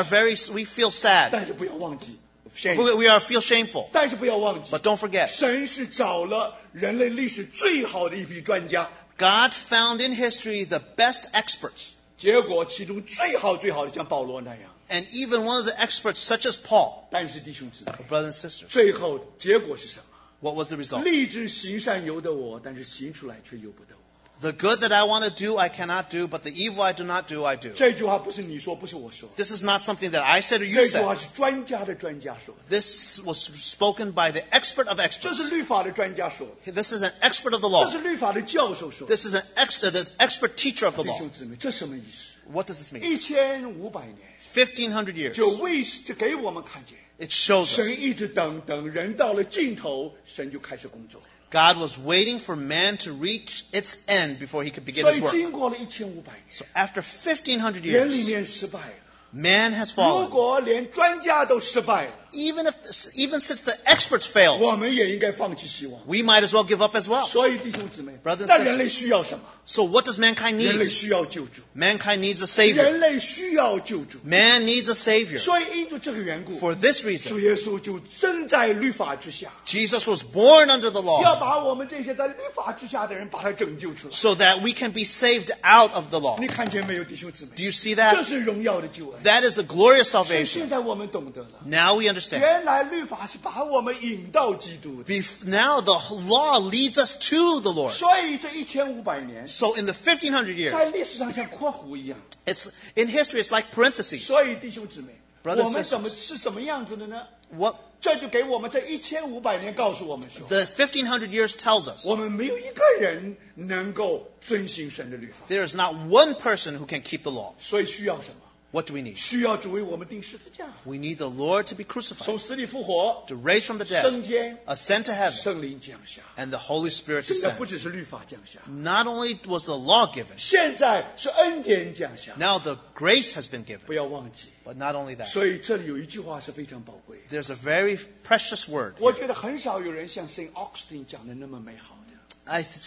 We feel sad. 但是不要忘记， We feel shameful. 但是不要忘记， But don't forget, 神是找了人类历史最好的一批专家， God found in history the best experts. 结果其中最好的像保罗那样。 And even one of the experts, such as Paul, 但是弟兄姊妹， brothers and sisters, 最后结果是什么？ what was the result? 立志行善由得我，但是行出来却由不得我。 The good that I want to do, I cannot do, but the evil I do not do, I do. 这句话不是你说，不是我说， This is not something that I said or you 这句话 said. 是专家的专家说的， This was spoken by the expert of 这 experts. 是律法的专家说的， This is an expert of the 这 law. 是律法的教授说的。 This is the expert teacher of the 弟 law. 兄姊妹，这什么意思 What does this mean? ？1500年 1500 years. 就给我们看见， It shows us 神一直等人到了尽头，神就开始工作。 God was waiting for man to reach its end before he could begin 所 his 以 work. 经过了1500年， So after 1500 人里 years, 面失败了。 man has 如 fallen. 果连专家都失败了， Even since the experts failed, 我们也应该放弃希望。 we might as well give up as well. 所以弟兄姊妹 Brothers and， 那人类需要什么？ So what does mankind 人类 need? 需要救主， Mankind needs a savior. 人类需要救主。 Man needs a savior. 所以因着这个缘故， For this 主 reason, 耶稣就生在律法之下， Jesus was born under the 要 law 把我们这些在律法之下的人把他拯救出来。 so that we can be saved out of the law. 你看见没有，弟兄姊妹？ Do you see 这 that? 是荣耀的救恩。 That is the glorious 所以 salvation. 现在我们懂得了， Now we understand. 原来律法是把我们引到基督的。 Now the law leads us to the Lord. 所以这1500年 So in the 1500 在 years, 历史上像括弧一样。 it's in history, it's like parentheses. 所以弟兄姊妹， Brothers 我们 and sisters 是什么样子的呢？ What 这就给我们这1500年告诉我们说， the 1500 years tells us, 我们没有一个人能够遵行神的律法， there is not one person who can keep the law. 所以需要什么？ What do we need? 需要主为我们钉十字架， We need the Lord to be crucified, 从死里复活， to raise from the dead, 升天， ascend to heaven, 圣灵降下。 and the Holy Spirit 现在不 descend. 只是律法降下， Not only was the law given, 现在是恩典降下。 now the grace has been 不 given. 要忘记， But not only that, 所以这里有一句话是非常宝贵的。 there's a very precious word. 我觉得很少有人像 Saint Augustine 讲的那么美好的。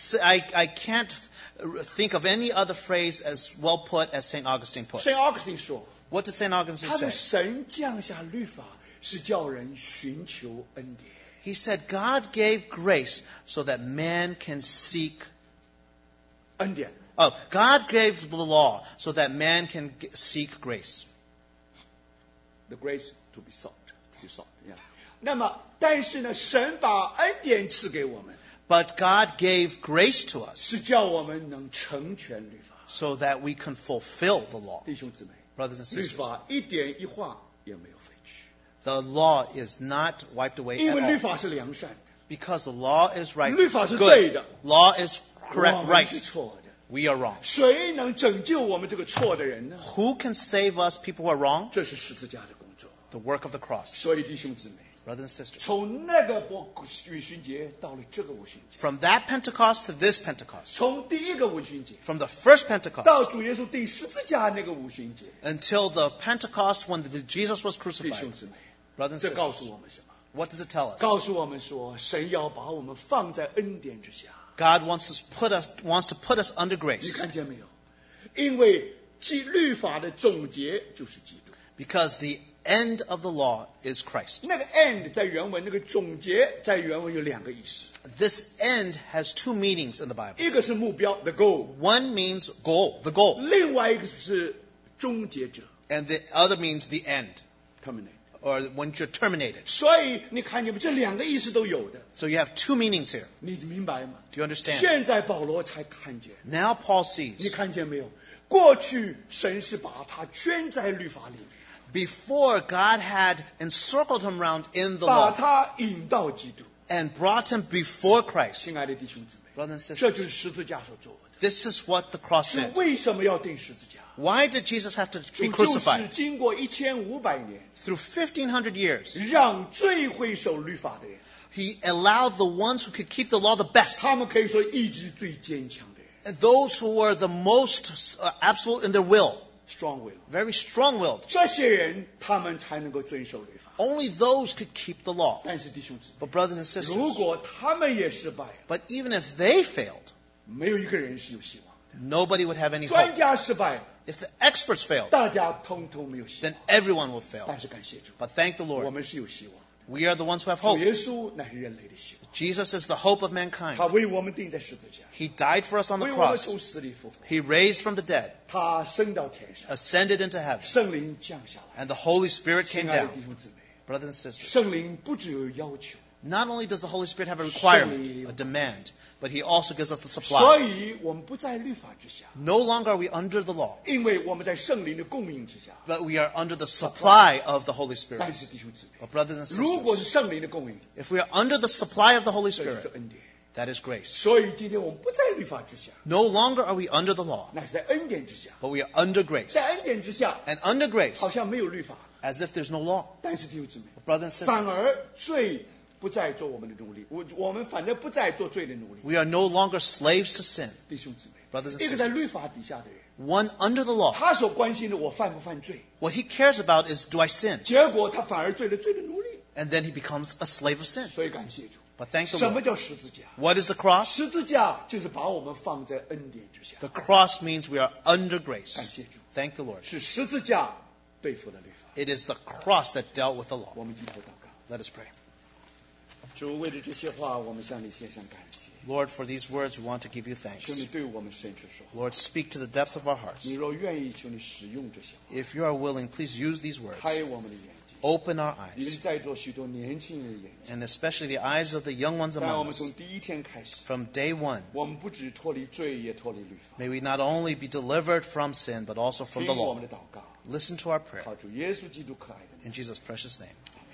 I can't think of any other phrase as well put as St. Augustine put. Saint Augustine 说， What does St. Augustine 他的 say? 神降下律法是叫人寻求恩典。 He said God gave grace so that man can seek. 恩典， Oh, God gave the law so that man can seek grace. the grace to be sought, yeah. 那么，但是呢，神把恩典赐给我们， But God gave grace to us 是叫我们能成全律法。 so that we can fulfill the law. 弟兄姊妹， Brothers and 律 sisters, 法一点一划也没有废去， the law is not wiped away 因为 at 律 all 法是良善的， because the law is right. 律法是对 Good. 的， Law is 我 correct, 们是 right. 错的。 We are wrong. 谁能拯救我们这个错的人呢？ Who can save us, people who are wrong? 这是十字架的工作。 The work of the cross. 所以弟兄姊妹， Brothers and sisters, 从那个五旬节到了这个五旬节， from that Pentecost to this Pentecost, 从第一个五旬节 from the first Pentecost 到主耶稣钉十字架那个五旬节， until the Pentecost when Jesus was 弟 crucified. 兄姊妹， Brothers and 这告诉 sisters, 我们什么？ what does it tell us? 告诉我们说，神要把我们放在恩典之下。 God wants to put us under 你 grace 看见没有？因为律法的总结就是基督。 because the end of the law is Christ. 那个 end 在原文，那个总结在原文有两个意思， This end has two meanings in the Bible. 一个是目标 the goal， One means goal, the goal, 另外一个是终结者 and the other means the end, terminate。 or when you're terminated. 所以你看见没？这两个意思都有的， So you have two meanings here. 你明白吗？ Do you understand? 现在保罗才看见， Now Paul 你 sees. 看见没有？过去神是把他圈在律法里面， Before, God had encircled him around in the 把 law 他引到基督。 and brought him before Christ. 亲爱的弟兄姊妹， Brothers and 这 sisters, 就是十字架所做的。 this is what the cross 是 did. 为什么要钉十字架？ Why did Jesus have to 主 be 就是 crucified? 经过1500年， Through 1500 years, 让最会守律法的人， he allowed the ones who could keep the law the best, 他们可以说意志最坚强的人 and those who were the most absolute in their will, ，strong will。 very strong-willed. 这些人他们才能够遵守律法。 Only those could keep the law. 如但是弟兄姊妹， But brothers and 如 sisters, 果他们也失败了， but even if they failed, 没有一个人是有希望的。 nobody would have any 专 hope. 家失败了， If the experts failed, 大家通通没有希 then 望。 everyone will fail. 但是感谢主， But thank the 我 Lord, 们是有希望的。 we are the ones who have 主 hope. 耶稣乃是人类的希望， Jesus is the hope of mankind. 他为我们钉在十字架， He died for us on the 为我们 cross. 从死里复活， He raised from the dead, 他升到天上， ascended into heaven, 圣灵降下来。 and the Holy Spirit came 亲爱的 down. 弟兄姊妹， Brothers and sisters, 圣灵不只有要求， not only does the Holy Spirit have a requirement, a demand, but He also gives us the 所 supply. 以我们不在律法之下， No longer are we under the law, 因为我们在圣灵的供应之下。 but we are under the supply of the Holy Spirit. 但是弟兄姊妹， But brothers and 如果是 sisters, 圣灵的供应， if we are under the supply of the Holy 这是 Spirit, 恩典。 that is grace. 所以今天我们不在律法之下， No longer are we under the law, 乃是在恩典之下。 but we are under grace. 在恩典之下， And under grace, 好像没有律法， as if there's no law. 但是弟兄姊妹， Brothers and 反 sisters, 而罪不再做我们的奴隶，我们反正不再做罪的奴隶。 we are no longer slaves to sin. 弟兄姊妹， Brothers and 一个在 sisters, 律法底下的人， one under the law, 他所关心的我犯不犯罪， what he cares about is, do I sin? 结果他反而罪了罪的奴隶。 And then he becomes a slave of sin. 所以感谢主。 But thank the 什么 Lord. 叫十字架？ What is the cross? 十字架就是把我们放在恩典之下。 The cross means we are under grace. 感谢主， Thank the Lord. 是十字架对付了律法。 It is the cross that dealt with the law. 我们低头祷告， Let us pray. 主为了这些话，我们向你献上感谢。 Lord, for these words, we want to give you 求 thanks. 你对我们深处说话。 Lord, speak to the depths of our 你 hearts. 若愿意，求你使用这些话， If you are willing, please use these 开 words. 我们的眼睛。 Open our 因为 eyes, 在座许多年轻人的眼睛。 and especially the eyes of the young ones 但我 among 们 us. 从第一天开始， From day one, 我们不只脱离罪，也脱离律法。 may we not only be delivered from sin, but also from 听 the 我 law. 们的祷告， Listen to our prayer. 靠主耶稣基督可爱的名。 In Jesus' precious name.